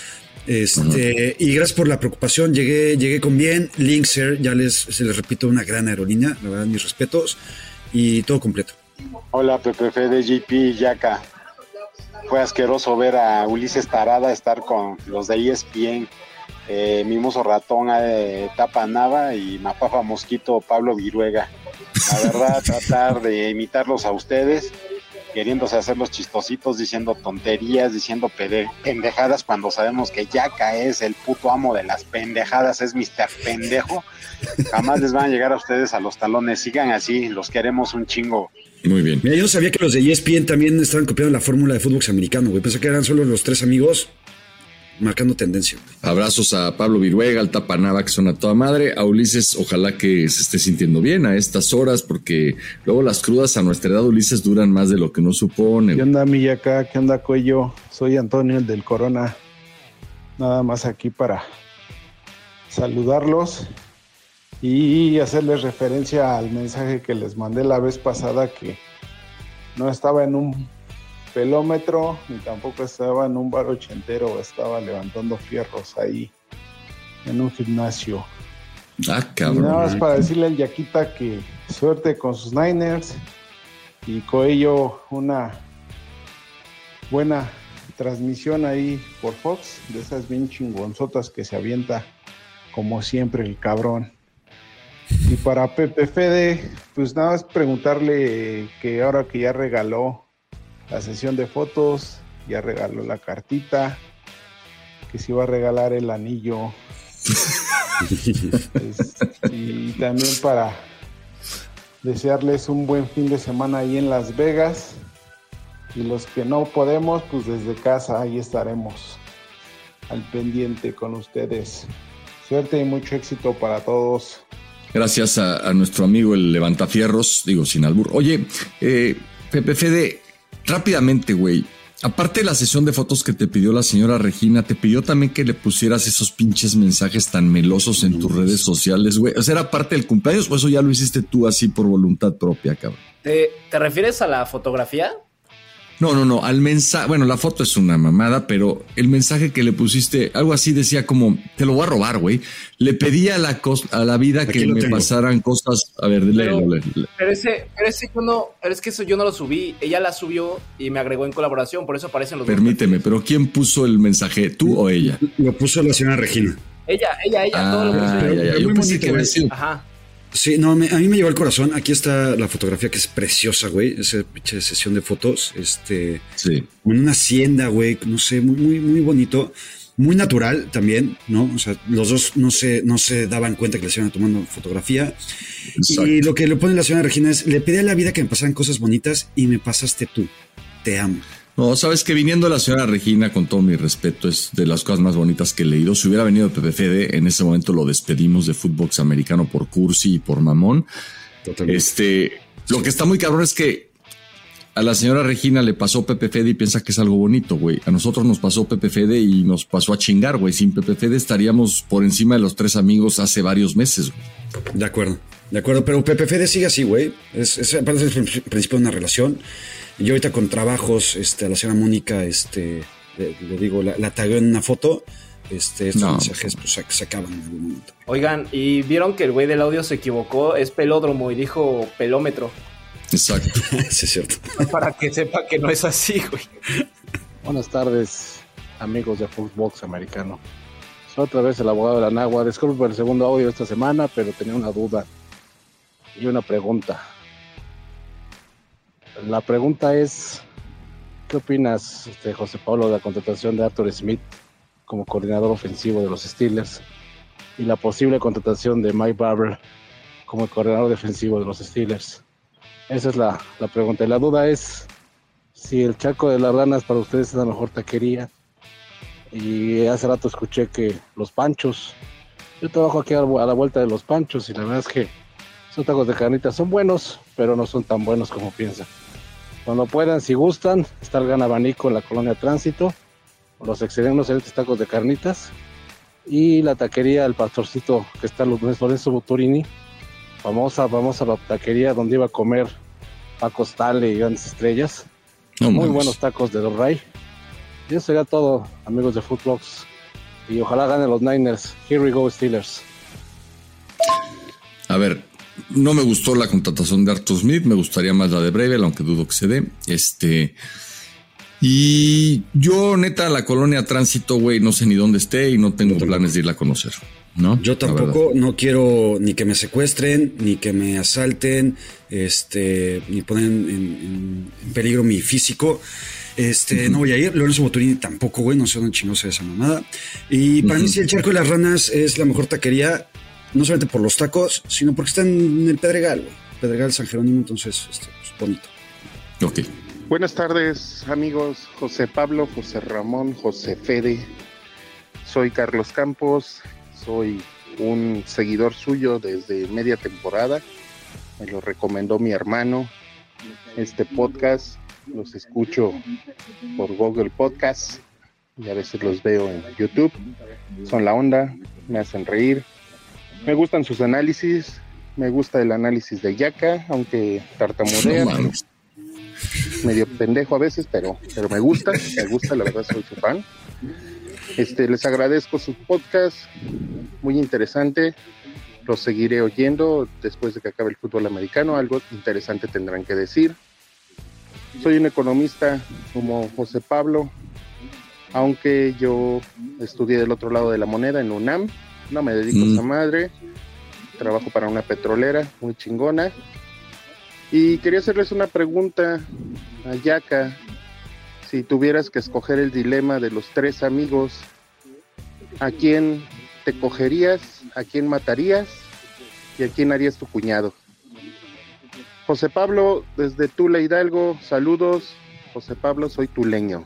Speaker 6: Este, uh-huh. Y gracias por la preocupación. Llegué, llegué con bien. Linkser, ya les, se les repito, una gran aerolínea. La verdad, mis respetos. Y todo completo.
Speaker 8: Hola, Pepe Fede, J P y Yaka. Fue asqueroso ver a Ulises Tarada estar con los de E S P N. Eh, Mimoso Ratón, eh, Tapa Nava y Mapafa Mosquito, Pablo Viruega. La verdad, tratar de imitarlos a ustedes, queriéndose hacer los chistositos, diciendo tonterías, diciendo pede- pendejadas, cuando sabemos que Yaka es el puto amo de las pendejadas, es mister Pendejo. Jamás les van a llegar a ustedes a los talones. Sigan así, los queremos un chingo.
Speaker 5: Muy bien.
Speaker 6: Mira, yo no sabía que los de E S P N también estaban copiando la fórmula de fútbol americano, güey. Pensé que eran solo los tres amigos marcando tendencia.
Speaker 5: Abrazos a Pablo Viruega, al Tapanava, que son a toda madre. A Ulises, ojalá que se esté sintiendo bien a estas horas, porque luego las crudas a nuestra edad, Ulises, duran más de lo que uno supone.
Speaker 16: ¿Qué onda, mi Yaka? ¿Qué onda, Cuello? Soy Antonio, el del Corona. Nada más aquí para saludarlos y hacerles referencia al mensaje que les mandé la vez pasada, que no estaba en un pelómetro ni tampoco estaba en un bar ochentero, estaba levantando fierros ahí en un gimnasio.
Speaker 5: Ah, cabrón.
Speaker 16: Y nada más para decirle al Yaquita que suerte con sus Niners y Coello, una buena transmisión ahí por Fox, de esas bien chingonzotas que se avienta como siempre el cabrón. Y para Pepe Fede, pues nada más preguntarle que ahora que ya regaló la sesión de fotos, ya regaló la cartita, que se iba a regalar el anillo. es, y también para desearles un buen fin de semana ahí en Las Vegas. Y los que no podemos, pues desde casa ahí estaremos al pendiente con ustedes. Suerte y mucho éxito para todos.
Speaker 5: Gracias a, a nuestro amigo el Levantafierros, digo sin albur. Oye, eh, Pepe Fede, rápidamente, güey, Aparte de la sesión de fotos que te pidió la señora Regina, te pidió también que le pusieras esos pinches mensajes tan melosos en tus redes sociales, güey. O sea, ¿era parte del cumpleaños o eso ya lo hiciste tú así por voluntad propia, cabrón?
Speaker 13: ¿Te, te refieres a la fotografía?
Speaker 5: No, no, no, al mensaje, bueno, la foto es una mamada, pero el mensaje que le pusiste, algo así decía como, te lo voy a robar, güey. Le pedí a la, cos- a la vida
Speaker 6: Aquí
Speaker 5: que
Speaker 6: lo
Speaker 5: me
Speaker 6: tengo.
Speaker 5: pasaran cosas, a ver, léelo, léelo, léelo.
Speaker 13: Pero ese, pero ese yo no, pero es que eso yo no lo subí. Ella la subió y me agregó en colaboración, por eso aparecen los dos.
Speaker 5: Permíteme, pero ¿quién puso el mensaje, tú o ella?
Speaker 6: Lo puso la señora Regina.
Speaker 13: Ella, ella, ella, todo lo que
Speaker 5: Ah,
Speaker 13: subió.
Speaker 5: ya, ya,
Speaker 6: Pero
Speaker 5: yo
Speaker 6: muy
Speaker 5: pensé
Speaker 6: bonito,
Speaker 5: que había
Speaker 6: güey.
Speaker 5: sido.
Speaker 13: Ajá.
Speaker 6: Sí, no, me- a mí me llegó al corazón. Aquí está la fotografía que es preciosa, güey. Esa pinche sesión de fotos. Este.
Speaker 5: Sí.
Speaker 6: En una hacienda, güey. No sé, muy, muy, muy bonito. Muy natural también, ¿no? O sea, los dos no se, no se daban cuenta que le estaban tomando fotografía.
Speaker 5: Exacto.
Speaker 6: Y lo que le pone la señora Regina es: le pedí a la vida que me pasaran cosas bonitas y me pasaste tú. Te amo.
Speaker 5: No, sabes que viniendo la señora Regina, con todo mi respeto, es de las cosas más bonitas que he leído. Si hubiera venido Pepe Fede, en ese momento lo despedimos de Footbox Americano por cursi y por mamón.
Speaker 6: Totalmente.
Speaker 5: Este, lo que está muy cabrón es que a la señora Regina le pasó Pepe Fede y piensa que es algo bonito, güey. A nosotros nos pasó Pepe Fede y nos pasó a chingar, güey. Sin Pepe Fede estaríamos por encima de los tres amigos hace varios meses, güey.
Speaker 6: De acuerdo, de acuerdo, pero Pepe Fede sigue así, güey. Es, es, aparte es el principio de una relación. Yo ahorita con trabajos, este, a la señora Mónica, este, le, le digo, la, la tagueo en una foto. Este, estos
Speaker 5: No.
Speaker 6: mensajes pues se, se acaban en algún momento.
Speaker 13: Oigan, y vieron que el güey del audio se equivocó, es pelódromo y dijo pelómetro.
Speaker 5: Exacto.
Speaker 6: Sí, es cierto.
Speaker 13: Para que sepa que no es así, güey.
Speaker 9: Buenas tardes, amigos de Footbox Americano. Soy otra vez el abogado de la Nagua. Disculpe por el segundo audio esta semana, pero tenía una duda y una pregunta. La pregunta es, ¿qué opinas, este, José Pablo, de la contratación de Arthur Smith como coordinador ofensivo de los Steelers y la posible contratación de Mike Barber como el coordinador defensivo de los Steelers? Esa es la, la pregunta. Y la duda es si el Charco de las Ranas para ustedes es la mejor taquería. Y hace rato escuché que los Panchos, yo trabajo aquí a la vuelta de los Panchos y la verdad es que esos tacos de carnitas son buenos, pero no son tan buenos como piensan. Cuando puedan, si gustan, está el gran abanico en la colonia Tránsito, los excelentes tacos de carnitas y la taquería El Pastorcito, que está en Luis Lorenzo Buturini, famosa, famosa la taquería donde iba a comer Paco Stanley y grandes estrellas.
Speaker 5: No
Speaker 9: Muy
Speaker 5: mames.
Speaker 9: buenos tacos de Ray. Y eso sería todo, amigos de Footbox. Y ojalá ganen los Niners. Here we go, Steelers.
Speaker 5: A ver, no me gustó la contratación de Arthur Smith, me gustaría más la de Bravel, aunque dudo que se dé. Este. Y yo, neta, la colonia Tránsito, güey, no sé ni dónde esté y no tengo planes de irla a conocer, ¿no?
Speaker 6: Yo tampoco, no quiero ni que me secuestren, ni que me asalten, este, ni poner en, en- en peligro mi físico. Este, uh-huh. No voy a ir. Lorenzo Boturini tampoco, güey, no sé dónde chingosa esa mamada. Y para uh-huh. mí, sí, el Charco de las Ranas es la mejor taquería, no solamente por los tacos, sino porque está en el Pedregal, güey. Pedregal San Jerónimo, entonces, este, pues, bonito.
Speaker 5: Ok.
Speaker 16: Buenas tardes, amigos. José Pablo, José Ramón, José Fede. Soy Carlos Campos. Soy un seguidor suyo desde media temporada. Me lo recomendó mi hermano. Este podcast los escucho por Google Podcast y a veces los veo en YouTube. Son la onda, me hacen reír. Me gustan sus análisis. Me gusta el análisis de Yaka, aunque tartamudea. No, medio pendejo a veces, pero, pero me gusta, me gusta, la verdad soy su fan. Este, les agradezco su podcast, muy interesante, lo seguiré oyendo después de que acabe el fútbol americano, algo interesante tendrán que decir. Soy un economista como José Pablo, aunque yo estudié del otro lado de la moneda en UNAM, no me dedico mm. a esa madre, trabajo para una petrolera muy chingona. Y quería hacerles una pregunta a Yaka. Si tuvieras que escoger el dilema de los tres amigos, ¿a quién te cogerías? ¿A quién matarías? ¿Y a quién harías tu cuñado? José Pablo, desde Tula Hidalgo, saludos. José Pablo, soy tuleño.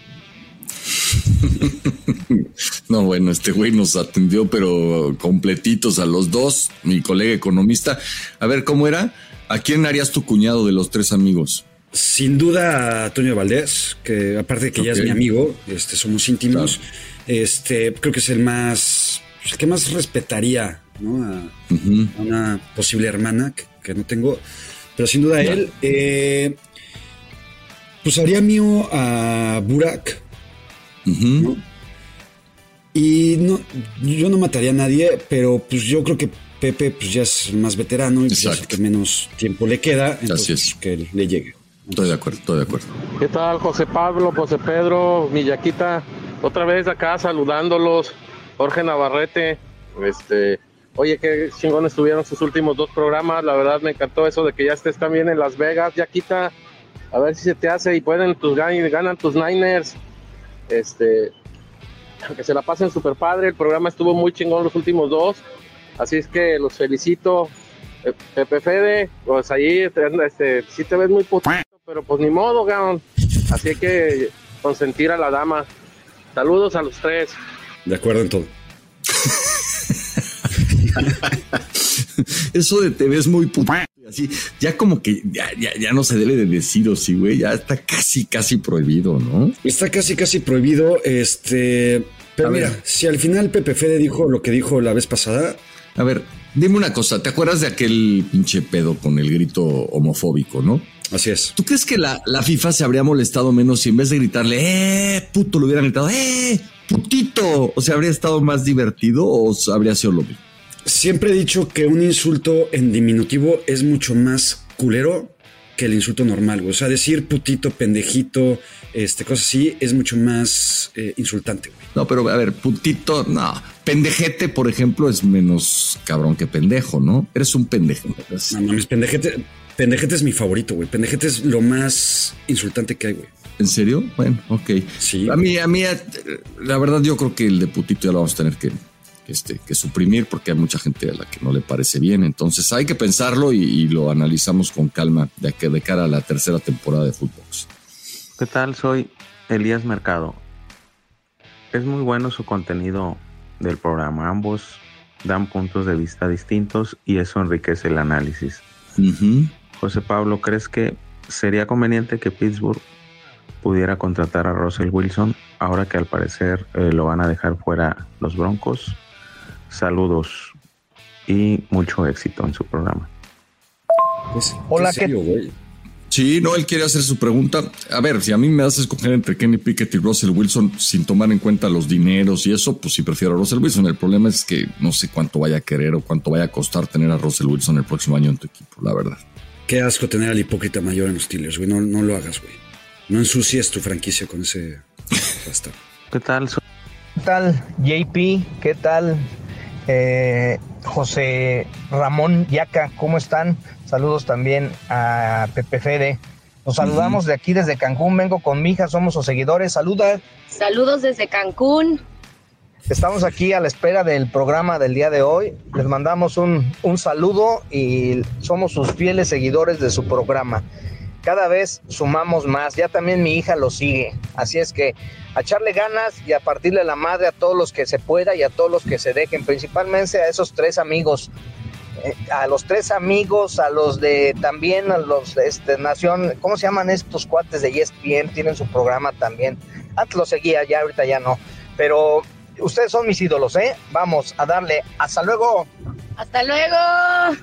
Speaker 5: No, bueno, este güey nos atendió, pero completitos a los dos, mi colega economista. A ver, ¿cómo era? ¿A quién harías tu cuñado de los tres amigos?
Speaker 6: Sin duda a Toño Valdés, que aparte de que okay. ya es mi amigo, este, somos íntimos, claro. este, creo que es el más, el que más respetaría, ¿no? a, uh-huh. a una posible hermana que, que no tengo, pero sin duda yeah. él. Eh, pues haría mío a Burak, uh-huh. ¿no? Y no, yo no mataría a nadie, pero pues yo creo que Pepe pues ya es más veterano y pues es el que menos tiempo le queda, entonces es. que le llegue.
Speaker 5: Estoy de acuerdo, estoy de acuerdo.
Speaker 9: ¿Qué tal, José Pablo, José Pedro, mi Yaquita? Otra vez acá saludándolos. Jorge Navarrete. Este, oye, qué chingón estuvieron sus últimos dos programas. La verdad me encantó eso de que ya estés también en Las Vegas, Yaquita. A ver si se te hace y pueden tus ganan tus Niners. Este, que se la pasen súper padre. El programa estuvo muy chingón los últimos dos. Así es que los felicito. Pepe Fede, pues ahí este, sí te ves muy putito, pero pues ni modo, gaón. Así hay que consentir a la dama. Saludos a los tres.
Speaker 6: De acuerdo en todo.
Speaker 5: Eso de te ves muy putito, así, ya como que ya, ya, ya no se debe de decir, o sí, güey, ya está casi, casi prohibido, ¿no?
Speaker 6: Está casi, casi prohibido, este... Pero a mira, ver. Si al final Pepe Fede dijo lo que dijo la vez pasada...
Speaker 5: A ver, dime una cosa, ¿te acuerdas de aquel pinche pedo con el grito homofóbico, no?
Speaker 6: Así es.
Speaker 5: ¿Tú crees que la, la FIFA se habría molestado menos si en vez de gritarle, eh, puto, le hubieran gritado, eh, putito? O sea, ¿habría estado más divertido o habría sido lo mismo?
Speaker 6: Siempre he dicho que un insulto en diminutivo es mucho más culero que el insulto normal, güey. O sea, decir putito, pendejito, este, cosas así, es mucho más eh, insultante, güey.
Speaker 5: No, pero a ver, putito, no. Pendejete, por ejemplo, es menos cabrón que pendejo, ¿no? Eres un pendejo.
Speaker 6: No mames, pendejete, pendejete es mi favorito, güey. Pendejete es lo más insultante que hay, güey.
Speaker 5: ¿En serio? Bueno, ok.
Speaker 6: Sí.
Speaker 5: A mí, a mí, la verdad, yo creo que el de putito ya lo vamos a tener que, este, que suprimir porque hay mucha gente a la que no le parece bien. Entonces hay que pensarlo y, y lo analizamos con calma de, que, de cara a la tercera temporada de Footbox.
Speaker 17: ¿Qué tal? Soy Elías Mercado. Es muy bueno su contenido del programa. Ambos dan puntos de vista distintos y eso enriquece el análisis.
Speaker 5: Uh-huh.
Speaker 17: José Pablo, ¿crees que sería conveniente que Pittsburgh pudiera contratar a Russell Wilson ahora que al parecer eh, lo van a dejar fuera los Broncos? Saludos y mucho éxito en su programa.
Speaker 6: Pues,
Speaker 10: Hola,
Speaker 6: ¿qué serio, güey?
Speaker 5: Sí, no, él quiere hacer su pregunta. A ver, si a mí me das a escoger entre Kenny Pickett y Russell Wilson sin tomar en cuenta los dineros y eso, pues sí prefiero a Russell Wilson. El problema es que no sé cuánto vaya a querer o cuánto vaya a costar tener a Russell Wilson el próximo año en tu equipo, la verdad.
Speaker 6: Qué asco tener al hipócrita mayor en los Steelers, güey. No, no lo hagas, güey. No ensucies tu franquicia con ese... Basta.
Speaker 17: ¿Qué tal?
Speaker 10: ¿Qué tal, J P? ¿Qué tal, eh, José Ramón Yaca? ¿Cómo están? Saludos también a Pepe Fede. Nos saludamos uh-huh. de aquí desde Cancún. Vengo con mi hija, somos sus seguidores. Saluda.
Speaker 11: Saludos desde Cancún.
Speaker 10: Estamos aquí a la espera del programa del día de hoy. Les mandamos un, un saludo y somos sus fieles seguidores de su programa. Cada vez sumamos más. Ya también mi hija lo sigue. Así es que a echarle ganas y a partirle la madre a todos los que se pueda y a todos los que se dejen. Principalmente a esos tres amigos. Eh, a los tres amigos, a los de también, a los de este, Nación, ¿cómo se llaman estos cuates de E S P N? Tienen su programa también. Antes lo seguía, ya ahorita ya no. Pero ustedes son mis ídolos, ¿eh? Vamos a darle. ¡Hasta luego!
Speaker 11: ¡Hasta luego!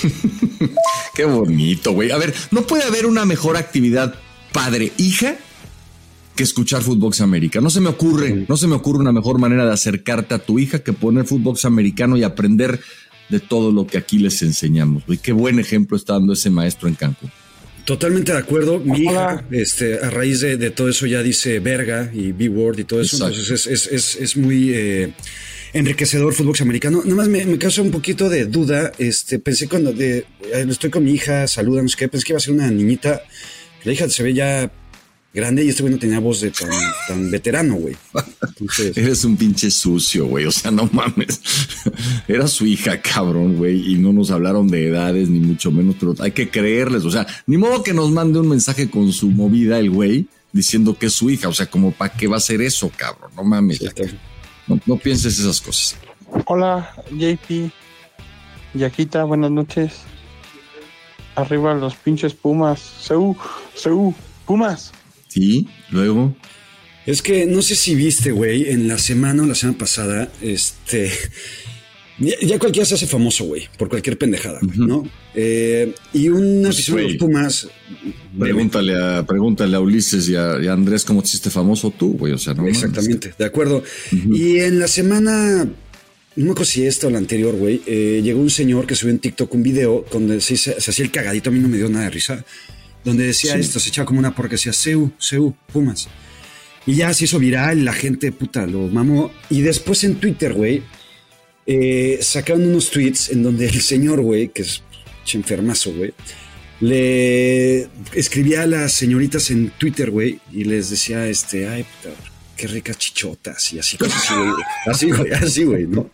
Speaker 5: Qué bonito, güey. A ver, ¿no puede haber una mejor actividad padre-hija que escuchar Footbox América? No se me ocurre, no se me ocurre una mejor manera de acercarte a tu hija que poner Footbox Americano y aprender de todo lo que aquí les enseñamos, güey. Qué buen ejemplo está dando ese maestro en Cancún.
Speaker 6: Totalmente de acuerdo. Mi hija, este, a raíz de, de todo eso ya dice verga y B-word y todo eso. Exacto. Entonces es, es, es, es muy eh, enriquecedor Footbox Americano. Nada más me, me causa un poquito de duda. Este, pensé cuando de, estoy con mi hija, saluda, no sé qué, pensé que iba a ser una niñita. La hija se ve ya grande y este güey no tenía voz de tan, tan veterano, güey. Entonces...
Speaker 5: Eres un pinche sucio, güey. O sea, no mames. Era su hija, cabrón, güey. Y no nos hablaron de edades, ni mucho menos, pero hay que creerles. O sea, ni modo que nos mande un mensaje con su movida el güey diciendo que es su hija. O sea, como para qué va a ser eso, cabrón. No mames. Sí, no, no pienses esas cosas.
Speaker 18: Hola, J P. Yaquita, buenas noches.
Speaker 16: Arriba los pinches Pumas. Seú, Seú, Pumas.
Speaker 5: Sí, luego.
Speaker 6: Es que no sé si viste, güey, en la semana o la semana pasada, este... Ya, ya cualquiera se hace famoso, güey, por cualquier pendejada, uh-huh. ¿no? Eh, y un aficionado de los Pumas...
Speaker 5: Pregúntale a, pregúntale a Ulises y a, y a Andrés cómo te hiciste famoso tú, güey, o sea, no.
Speaker 6: Exactamente,
Speaker 5: mames.
Speaker 6: De acuerdo. Uh-huh. Y en la semana... No me acuerdo si esta o la anterior, güey, eh, llegó un señor que subió en TikTok un video donde se, se, se hacía el cagadito, a mí no me dio nada de risa, donde decía sí. esto, se echaba como una porra que decía Seu, Seu, Pumas. Y ya se hizo viral, la gente, puta, lo mamó. Y después en Twitter, güey, eh, sacaron unos tweets en donde el señor, güey, que es enfermazo, güey, le escribía a las señoritas en Twitter, güey, y les decía, este, ay, puta, qué ricas chichotas, y así, cosas así, güey. Así, güey, así, güey, ¿no?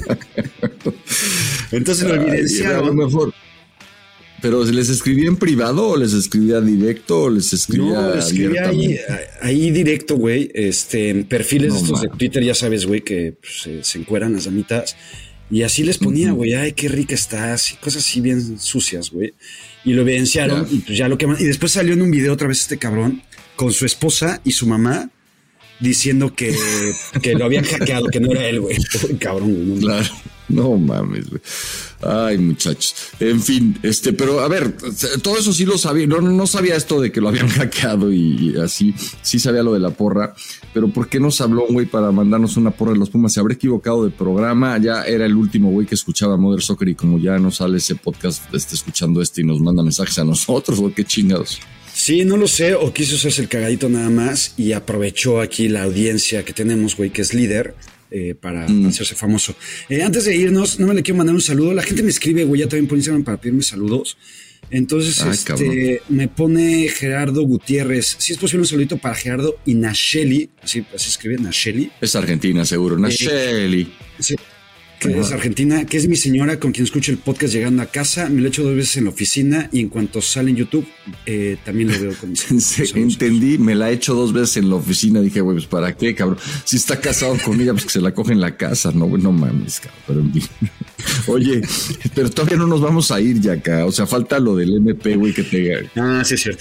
Speaker 6: Entonces lo evidenciaron.
Speaker 5: A lo mejor. ¿Pero les escribía en privado o les escribía directo o les escribía
Speaker 6: No, les escribía ahí, ahí directo, güey, este, en perfiles no, estos man. de Twitter, ya sabes, güey, que pues, se, se encueran las damitas, y así les ponía, güey, uh-huh. ay, qué rica estás, y cosas así bien sucias, güey, y lo evidenciaron, yeah. y pues ya lo que y después salió en un video otra vez este cabrón, con su esposa y su mamá, diciendo que, que lo habían hackeado, que no era él, güey, cabrón, güey. No,
Speaker 5: claro. No mames, güey. Ay, muchachos. En fin, este, pero a ver, todo eso sí lo sabía. No, no sabía esto de que lo habían hackeado y, y así. Sí sabía lo de la porra. Pero ¿por qué nos habló, güey, para mandarnos una porra de los Pumas? Se habrá equivocado de programa. Ya era el último, güey, que escuchaba Mother Soccer y como ya no sale ese podcast, está escuchando este y nos manda mensajes a nosotros, o qué chingados.
Speaker 6: Sí, no lo sé, o quiso hacerse el cagadito nada más y aprovechó aquí la audiencia que tenemos, güey, que es líder. Eh, para mm. hacerse famoso. Eh, antes de irnos, no me le quiero mandar un saludo. La gente me escribe, güey, ya también por Instagram para pedirme saludos. Entonces, Ay, este, me pone Gerardo Gutiérrez. Si es posible, un saludito para Gerardo y Nacheli. Así, así escribe, Nacheli.
Speaker 5: Es Argentina, seguro. Nacheli. Eh, sí.
Speaker 6: Que Ajá. es Argentina, que es mi señora con quien escucho el podcast llegando a casa. Me lo echo dos veces en la oficina y en cuanto sale en YouTube, eh, también lo veo con mis
Speaker 5: sí, entendí, me la he hecho dos veces en la oficina. Dije, güey, pues ¿para qué, cabrón? Si está casado con ella, pues que se la coge en la casa. No, güey, no mames, cabrón. Oye, pero todavía no nos vamos a ir ya acá. O sea, falta lo del M P, güey, que te...
Speaker 6: Ah, sí es cierto.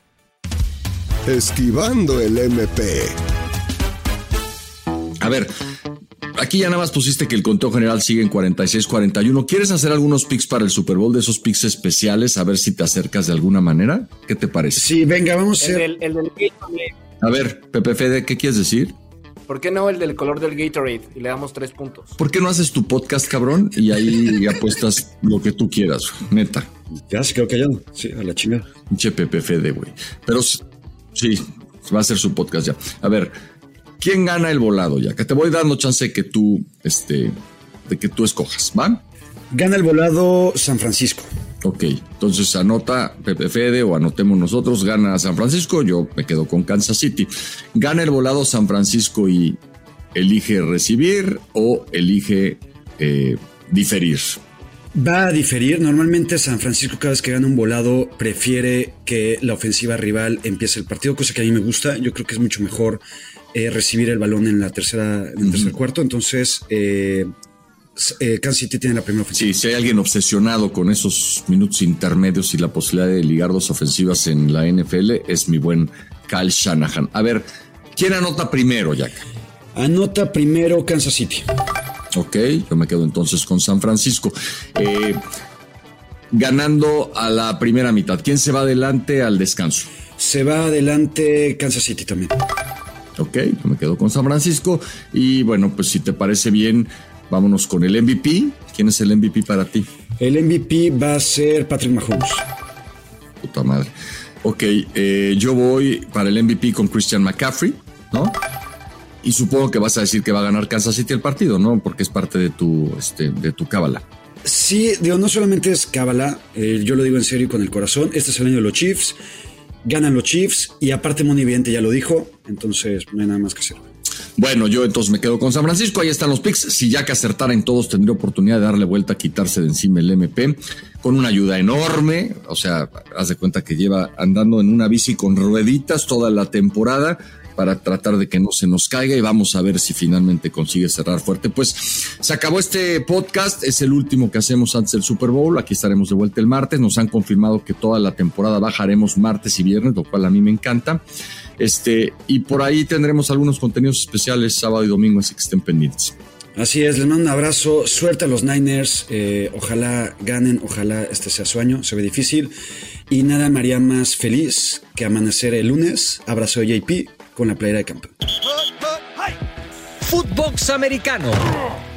Speaker 4: Esquivando el M P.
Speaker 5: A ver... Aquí ya nada más pusiste que el conteo general sigue en cuarenta y seis cuarenta y uno. ¿Quieres hacer algunos picks para el Super Bowl, de esos picks especiales? A ver si te acercas de alguna manera. ¿Qué te parece?
Speaker 6: Sí, venga, vamos a hacer...
Speaker 13: El del, el del Gatorade.
Speaker 5: A ver, Pepe Fede, ¿qué quieres decir?
Speaker 13: ¿Por qué no el del color del Gatorade? Y le damos tres puntos.
Speaker 5: ¿Por qué no haces tu podcast, cabrón? Y ahí apuestas lo que tú quieras, neta.
Speaker 6: Ya se quedó callado. Sí, a la chingada.
Speaker 5: Pinche Pepe Fede, güey. Pero sí, va a ser su podcast ya. A ver... ¿Quién gana el volado ya? Que te voy dando chance de que tú, este, de que tú escojas, ¿va?
Speaker 6: Gana el volado San Francisco.
Speaker 5: Ok, entonces anota Pepe Fede o anotemos nosotros, gana San Francisco, yo me quedo con Kansas City. ¿Gana el volado San Francisco y elige recibir o elige eh, diferir?
Speaker 6: Va a diferir. Normalmente San Francisco cada vez que gana un volado prefiere que la ofensiva rival empiece el partido, cosa que a mí me gusta. Yo creo que es mucho mejor eh, recibir el balón en la tercera, en el uh-huh. tercer cuarto. Entonces, eh, eh, Kansas City tiene la primera ofensiva.
Speaker 5: Sí, si hay alguien obsesionado con esos minutos intermedios y la posibilidad de ligar dos ofensivas en la N F L, es mi buen Kyle Shanahan. A ver, ¿quién anota primero, Jack?
Speaker 6: Anota primero Kansas City.
Speaker 5: Ok, yo me quedo entonces con San Francisco. Eh, ganando a la primera mitad, ¿quién se va adelante al descanso?
Speaker 6: Se va adelante Kansas City también.
Speaker 5: Ok, yo me quedo con San Francisco. Y bueno, pues si te parece bien, vámonos con el M V P. ¿Quién es el M V P para ti?
Speaker 6: El M V P va a ser Patrick Mahomes.
Speaker 5: Puta madre. Ok, eh, yo voy para el M V P con Christian McCaffrey, ¿no? Y supongo que vas a decir que va a ganar Kansas City el partido, ¿no? Porque es parte de tu, este, de tu cábala.
Speaker 6: Sí, digo, no solamente es cábala, eh, yo lo digo en serio y con el corazón. Este es el año de los Chiefs, ganan los Chiefs y aparte Moni Vidente ya lo dijo, entonces no hay nada más que hacer.
Speaker 5: Bueno, yo entonces me quedo con San Francisco, ahí están los picks. Si ya que acertara en todos, tendría oportunidad de darle vuelta, quitarse de encima el M P con una ayuda enorme. O sea, haz de cuenta que lleva andando en una bici con rueditas toda la temporada para tratar de que no se nos caiga y vamos a ver si finalmente consigue cerrar fuerte. Pues se acabó este podcast, es el último que hacemos antes del Super Bowl. Aquí estaremos de vuelta el martes. Nos han confirmado que toda la temporada bajaremos martes y viernes, lo cual a mí me encanta. Este, y por ahí tendremos algunos contenidos especiales sábado y domingo, así que estén pendientes.
Speaker 6: Así es, les mando un abrazo, suerte a los Niners, eh, ojalá ganen, ojalá este sea su año, se ve difícil. Y nada me haría más feliz que amanecer el lunes, abrazo a J P con la playera de campeón.
Speaker 12: Footbox Americano.